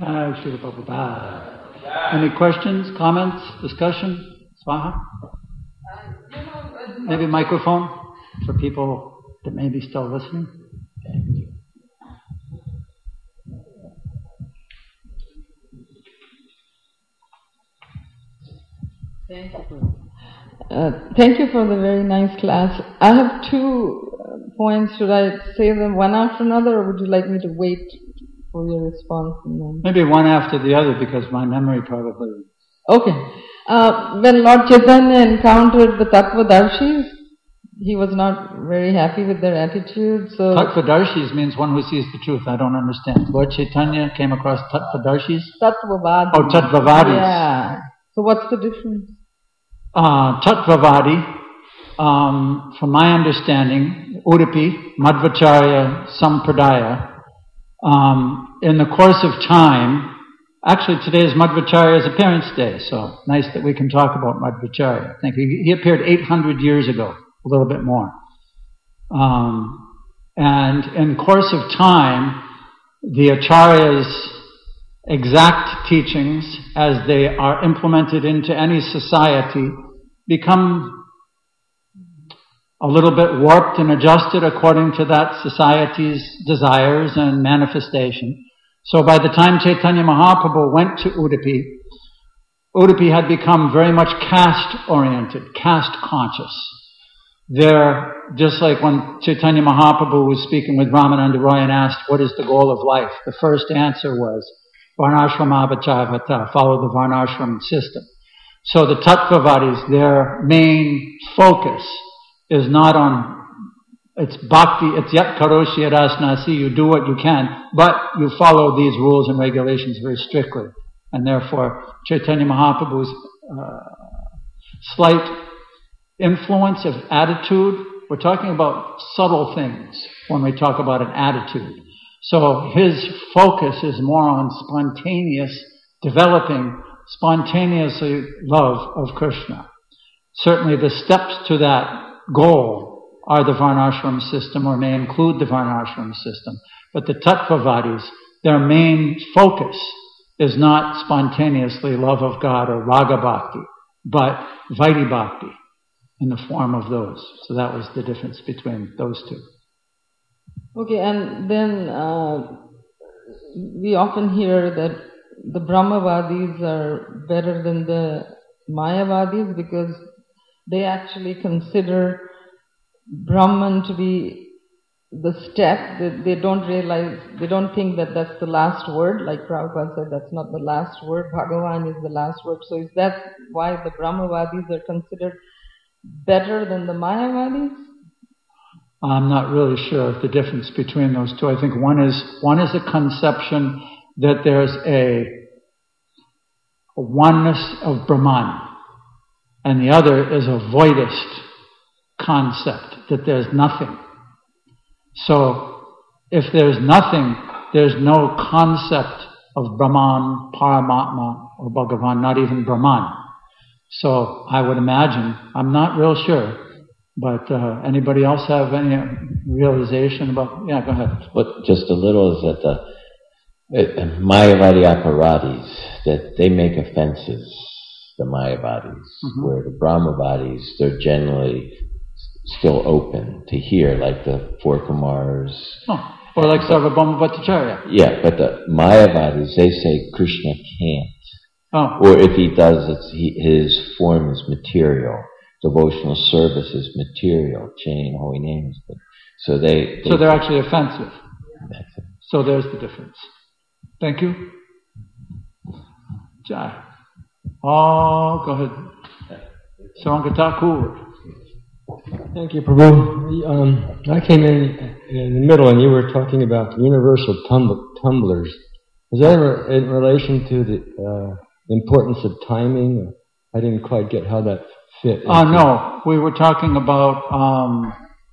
Jai Srila Prabhupada. Any questions, comments, discussion? Swaha? Maybe microphone for people that may be still listening. Thank you. Uh, thank you for the very nice class. I have two uh, points. Should I say them one after another, or would you like me to wait for your response? And then... Maybe one after the other, because my memory probably... Okay. Uh, when Lord Chaitanya encountered the Tattvadarshis, he was not very happy with their attitude. So Tattvadarshis means one who sees the truth. I don't understand. Lord Chaitanya came across Tattvadarshis? Tattvavadis. Oh, Tattvavadis. Yeah. So what's the difference? Uh, Tattvavadi, um, from my understanding, Udupi, Madhvacharya Sampradaya, um, in the course of time, actually today is Madhvacharya's appearance day, so nice that we can talk about Madhvacharya. I think he, he appeared eight hundred years ago, a little bit more. Um, and in the course of time, the Acharya's exact teachings, as they are implemented into any society, become a little bit warped and adjusted according to that society's desires and manifestation. So by the time Chaitanya Mahaprabhu went to Udupi, Udupi had become very much caste-oriented, caste-conscious. There, just like when Chaitanya Mahaprabhu was speaking with Ramananda Roy and asked, what is the goal of life? The first answer was, Varnashramabhacharvata, follow the Varnashram system. So the Tattvavadis, their main focus is not on, it's bhakti, it's yat karoshi yarasnasi, you do what you can, but you follow these rules and regulations very strictly. And therefore, Chaitanya Mahaprabhu's uh, slight influence of attitude, we're talking about subtle things when we talk about an attitude. So his focus is more on spontaneous, developing spontaneously love of Krishna. Certainly the steps to that goal are the Varnashram system, or may include the Varnashram system. But the Tattvavadis, their main focus is not spontaneously love of God or Raga Bhakti, but Vaidhi Bhakti in the form of those. So that was the difference between those two. Okay, and then uh, we often hear that the Brahmavadis are better than the Mayavadis because they actually consider Brahman to be the step. That they don't realize, they don't think that that's the last word. Like Prabhupada said, that's not the last word. Bhagavan is the last word. So is that why the Brahmavadis are considered better than the Mayavadis? I'm not really sure of the difference between those two. I think one is one is a conception that there's a, a oneness of Brahman, and the other is a voidist concept, that there's nothing. So, if there's nothing, there's no concept of Brahman, Paramatma, or Bhagavan, not even Brahman. So, I would imagine, I'm not real sure, but uh, anybody else have any realization about... Yeah, go ahead. But just a little is that the uh, Mayavadi Aparadis, that they make offenses, the Mayavadis, mm-hmm. where the Brahmavadis, they're generally still open to hear, like the Four Kumars. Oh, or like Sarvabhauma Bhattacharya. Yeah, but the Mayavadis, they say Krishna can't. Oh. Or if he does, it's he, his form is material. Devotional service is material, chanting holy names. So they, they so they're actually offensive. That's it. So there's the difference. Thank you. Jai. Oh, go ahead. Saranga Thakur. Thank you, Prabhu. Um, I came in in the middle and you were talking about universal tum- tumblers. Was that ever in relation to the uh, importance of timing? I didn't quite get how that fit. Uh, no, we were talking about um,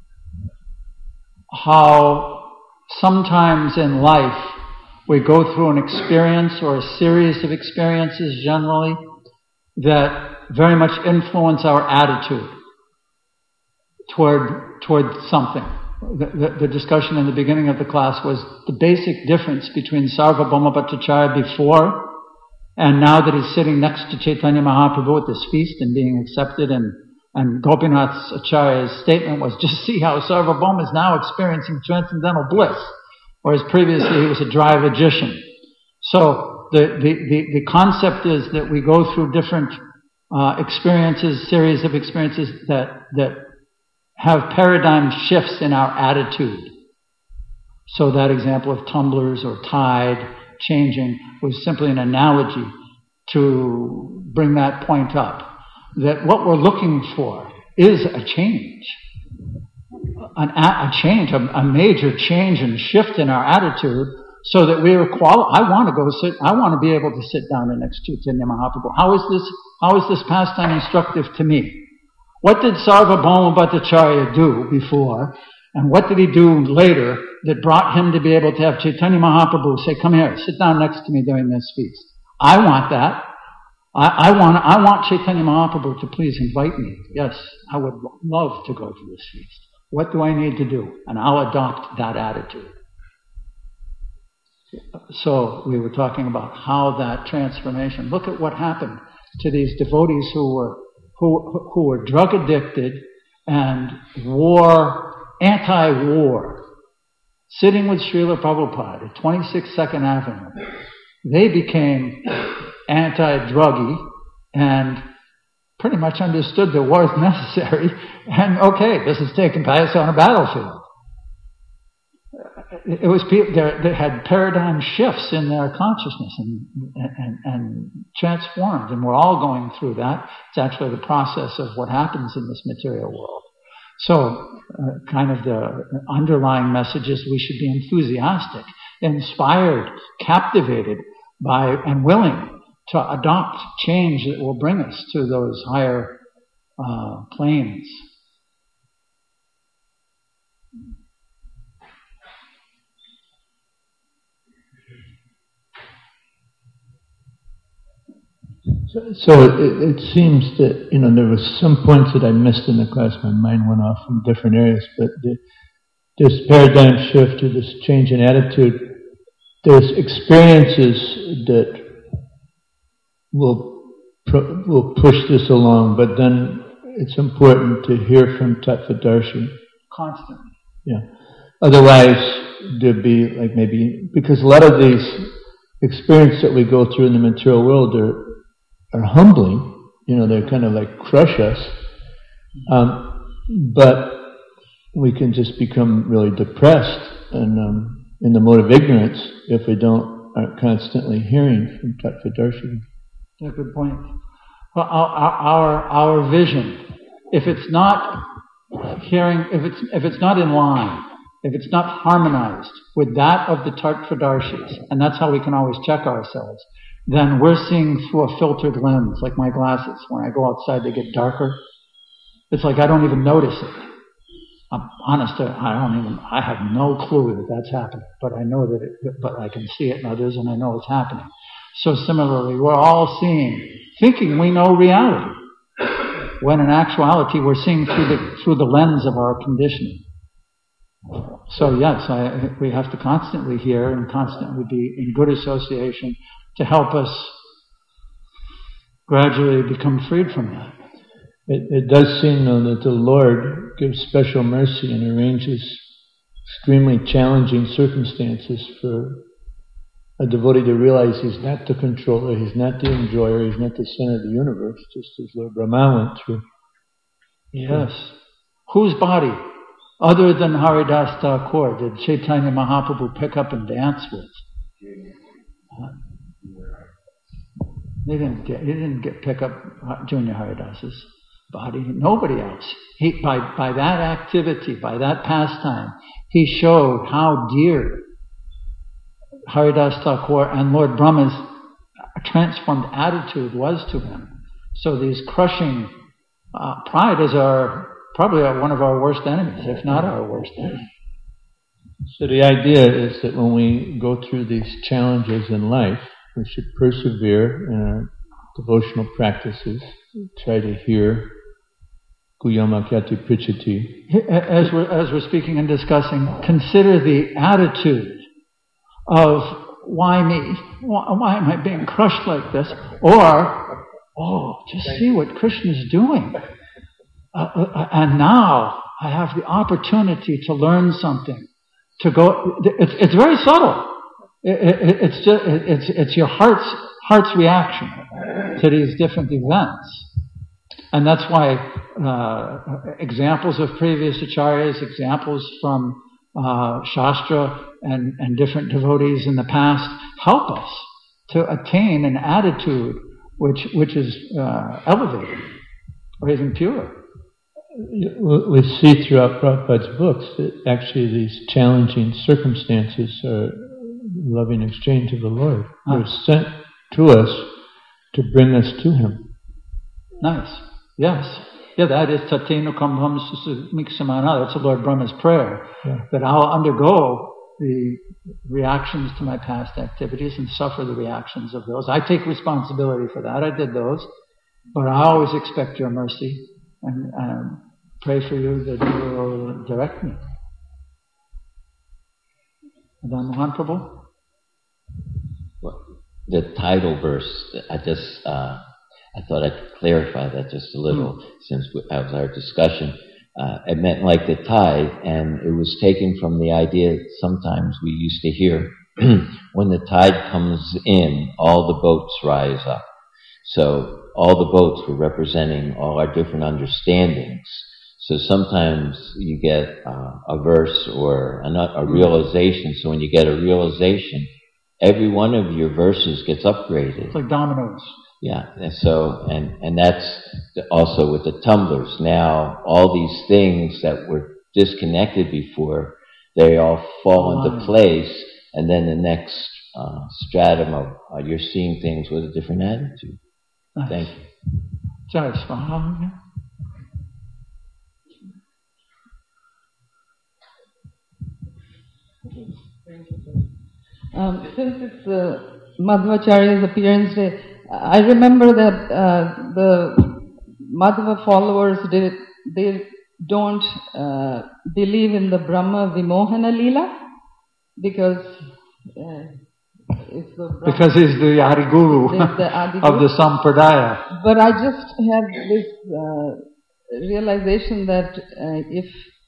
how sometimes in life we go through an experience or a series of experiences generally that very much influence our attitude toward toward something. the, the, the discussion in the beginning of the class was the basic difference between Sarvabhauma Bhattacharya before and now that he's sitting next to Chaitanya Mahaprabhu at this feast and being accepted, and, and Gopinath Acharya's statement was, just see how Sarvabhauma is now experiencing transcendental bliss, whereas previously he was a dry logician. So the, the, the, the concept is that we go through different uh, experiences, series of experiences that, that have paradigm shifts in our attitude. So that example of tumblers or tide changing was simply an analogy to bring that point up. That what we're looking for is a change. An, a change, a, a major change and shift in our attitude so that we are quali- I want to go sit, I want to be able to sit down next to Chaitanya Mahaprabhu. How is this, how is this pastime instructive to me? What did Sarvabhauma Bhattacharya do before? And what did he do later that brought him to be able to have Chaitanya Mahaprabhu say, come here, sit down next to me during this feast? I want that. I, I want I want Chaitanya Mahaprabhu to please invite me. Yes, I would love to go to this feast. What do I need to do? And I'll adopt that attitude. So we were talking about how that transformation, look at what happened to these devotees who were who who were drug addicted and war anti-war, sitting with Srila Prabhupada at twenty-six Second Avenue. They became anti-druggy and pretty much understood that war is necessary, and okay, this is taking place on a battlefield. It was people they had paradigm shifts in their consciousness and, and and transformed, and we're all going through that. It's actually the process of what happens in this material world. So, uh, kind of the underlying message is we should be enthusiastic, inspired, captivated by, and willing to adopt change that will bring us to those higher uh, planes. So, so it, it seems that, you know, there was some points that I missed in the class. My mind went off from different areas, but the, this paradigm shift or this change in attitude, there's experiences that will will push this along, but then it's important to hear from Tattvadarshi. Constantly. Yeah. Otherwise, there'd be like maybe, because a lot of these experiences that we go through in the material world are are humbling, you know, they're kind of like crush us, um, but we can just become really depressed and um, in the mode of ignorance if we don't aren't constantly hearing from Tattvadarshi. Yeah, good point. Well, our, our our vision, if it's not hearing, if it's if it's not in line, if it's not harmonized with that of the Tattvadarshis, and that's how we can always check ourselves, then we're seeing through a filtered lens, like my glasses. When I go outside, they get darker. It's like I don't even notice it. I'm honest, I don't even, I have no clue that that's happening, but I know that it, but I can see it in others and I know it's happening. So similarly, we're all seeing, thinking we know reality, when in actuality we're seeing through the, through the lens of our conditioning. So yes, I, we have to constantly hear and constantly be in good association to help us gradually become freed from that. It, it does seem, though, that the Lord gives special mercy and arranges extremely challenging circumstances for a devotee to realize he's not the controller, he's not the enjoyer, he's not the center of the universe, just as Lord Brahma went through. Yes. Whose body, other than Haridas Thakur, did Chaitanya Mahaprabhu pick up and dance with? Uh, He didn't get. He didn't get pick up Junior Haridas's body. Nobody else. He by by that activity, by that pastime, he showed how dear Haridas Thakur and Lord Brahma's transformed attitude was to him. So these crushing uh, pride is our probably our, one of our worst enemies, if not our worst enemy. So the idea is that when we go through these challenges in life, we should persevere in our devotional practices, try to hear Guyama Kyati Prichati. As we're, as we're speaking and discussing, consider the attitude of why me? Why, why am I being crushed like this? Or, oh, just see what Krishna's doing. Uh, uh, and now I have the opportunity to learn something. To go, it's, it's very subtle. It, it, it's just, it, it's, it's your heart's, heart's reaction to these different events. And that's why uh, examples of previous acharyas, examples from uh, Shastra and, and different devotees in the past help us to attain an attitude which which is uh, elevated or even pure. We see throughout Prabhupada's books that actually these challenging circumstances are loving exchange of the Lord. Ah. They're sent to us to bring us to Him. Nice. Yes. Yeah, that is Tatenu Kambham Miksamana. That's the Lord Brahma's prayer. Yeah. That I'll undergo the reactions to my past activities and suffer the reactions of those. I take responsibility for that. I did those. But I always expect your mercy and um, pray for you that you will direct me. Adhan Mohan Prabhu? Well, the title verse, I just... Uh, I thought I could clarify that just a little, mm. since that was our discussion. Uh, it meant like the tide, and it was taken from the idea that sometimes we used to hear, when the tide comes in, all the boats rise up. So all the boats were representing all our different understandings. So sometimes you get uh, a verse or a, a realization. So when you get a realization, every one of your verses gets upgraded. It's like dominoes. Yeah, and so, and, and that's also with the tumblers. Now, all these things that were disconnected before, they all fall wow. into place, and then the next uh, stratum of, uh, you're seeing things with a different attitude. Nice. Thank you. Jai Swaha. Um, since it's uh, Madhvacharya's appearance day, I remember that uh, the Madhva followers, they, they don't uh, believe in the Brahma Vimohana Leela because uh, it's the Brahma, because he's the Adi Guru the Adi of the Sampradaya. But I just had this uh, realization that uh, if,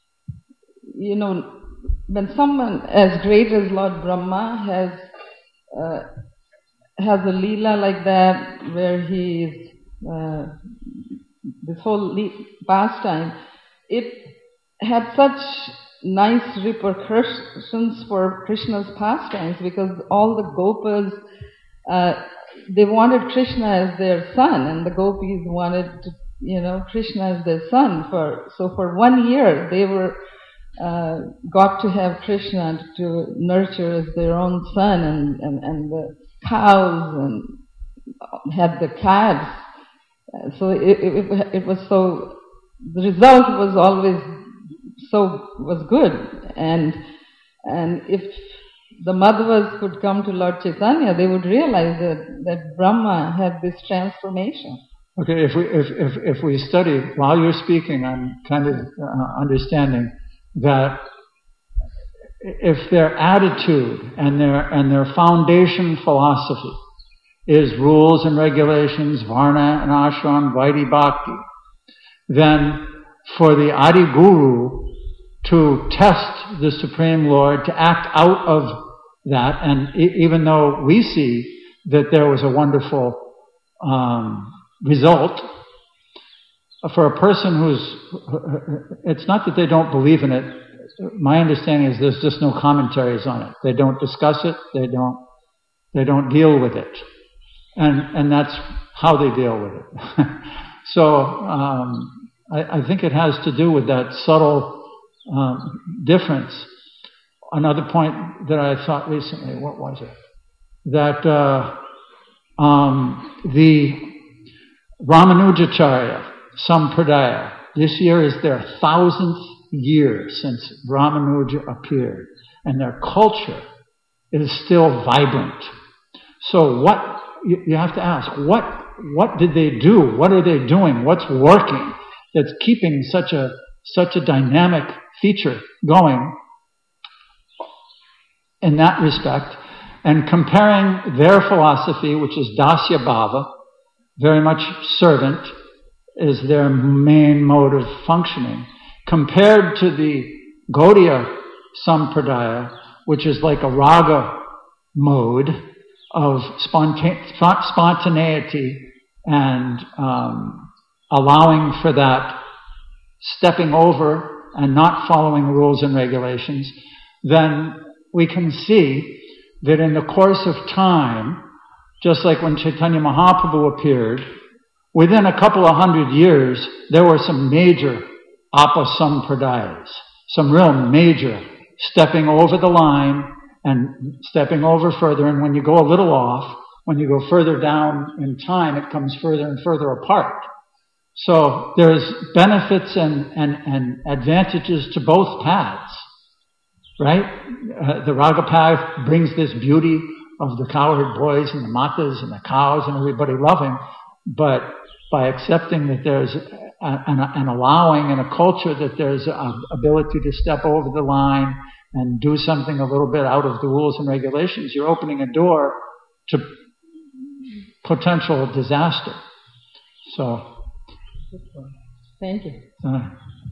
you know, when someone as great as Lord Brahma has uh, has a leela like that, where he is, uh, this whole le- pastime, it had such nice repercussions for Krishna's pastimes, because all the gopas, uh, they wanted Krishna as their son, and the gopis wanted, to, you know, Krishna as their son. For so for one year they were uh, got to have Krishna to nurture as their own son, and and and the cows and had the calves. So it, it, it was so, the result was always so, was good. And and if the Madhvas could come to Lord Chaitanya, they would realize that, that Brahma had this transformation. Okay, if we if, if, if we study, while you're speaking, I'm kind of uh, understanding that if their attitude and their and their foundation philosophy is rules and regulations, varna and ashram, vaidhi bhakti, then for the Adi Guru to test the Supreme Lord, to act out of that, and e- even though we see that there was a wonderful um, result, for a person who's, it's not that they don't believe in it. My understanding is there's just no commentaries on it. They don't discuss it. They don't. They don't deal with it, and and that's how they deal with it. So um, I, I think it has to do with that subtle um, difference. Another point that I thought recently, what was it? That uh, um, the Ramanujacharya Sampradaya, this year is their thousandth year since Ramanuja appeared, and their culture is still vibrant. So what, you, you have to ask, what what did they do? What are they doing? What's working that's keeping such a such a dynamic feature going in that respect, and comparing their philosophy, which is Dasya Bhava, very much servant, is their main mode of functioning, compared to the Gaudiya Sampradaya, which is like a raga mode of sponta- spontaneity and um, allowing for that, stepping over and not following rules and regulations, then we can see that in the course of time, just like when Chaitanya Mahaprabhu appeared, within a couple of hundred years, there were some major apasampradayas, some real major stepping over the line and stepping over further. And when you go a little off, when you go further down in time, it comes further and further apart. So there's benefits and, and, and advantages to both paths, right? Uh, the Raga path brings this beauty of the cowherd boys and the matas and the cows and everybody loving, but by accepting that there's and, and allowing in a culture that there's an ability to step over the line and do something a little bit out of the rules and regulations, you're opening a door to potential disaster. So, thank you. Uh,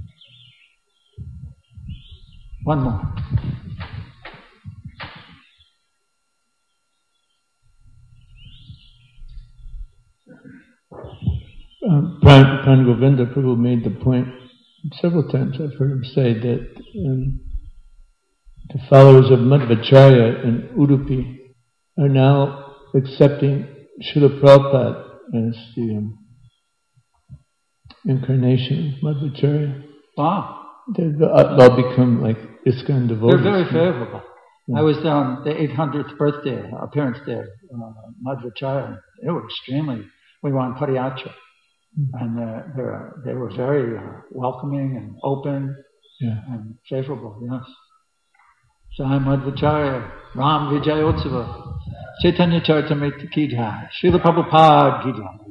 one more. Um, Pran, Pran Govinda Prabhu made the point several times. I've heard him say that um, the followers of Madhvacharya in Udupi are now accepting Srila Prabhupada as the um, incarnation of Madhvacharya. Wow. They've all become like ISKCON devotees. They're very favorable. Yeah. I was there on the eight hundredth birthday appearance there, uh, Madhvacharya. They were extremely, we were on Pariyatra. And uh, they, were, they were very uh, welcoming and open yeah. and favorable, yes. Jai Madhvacharya, Ram Vijayotsava, Chaitanya Charitamrita Ki Jai, Srila Prabhupada Ki Jai.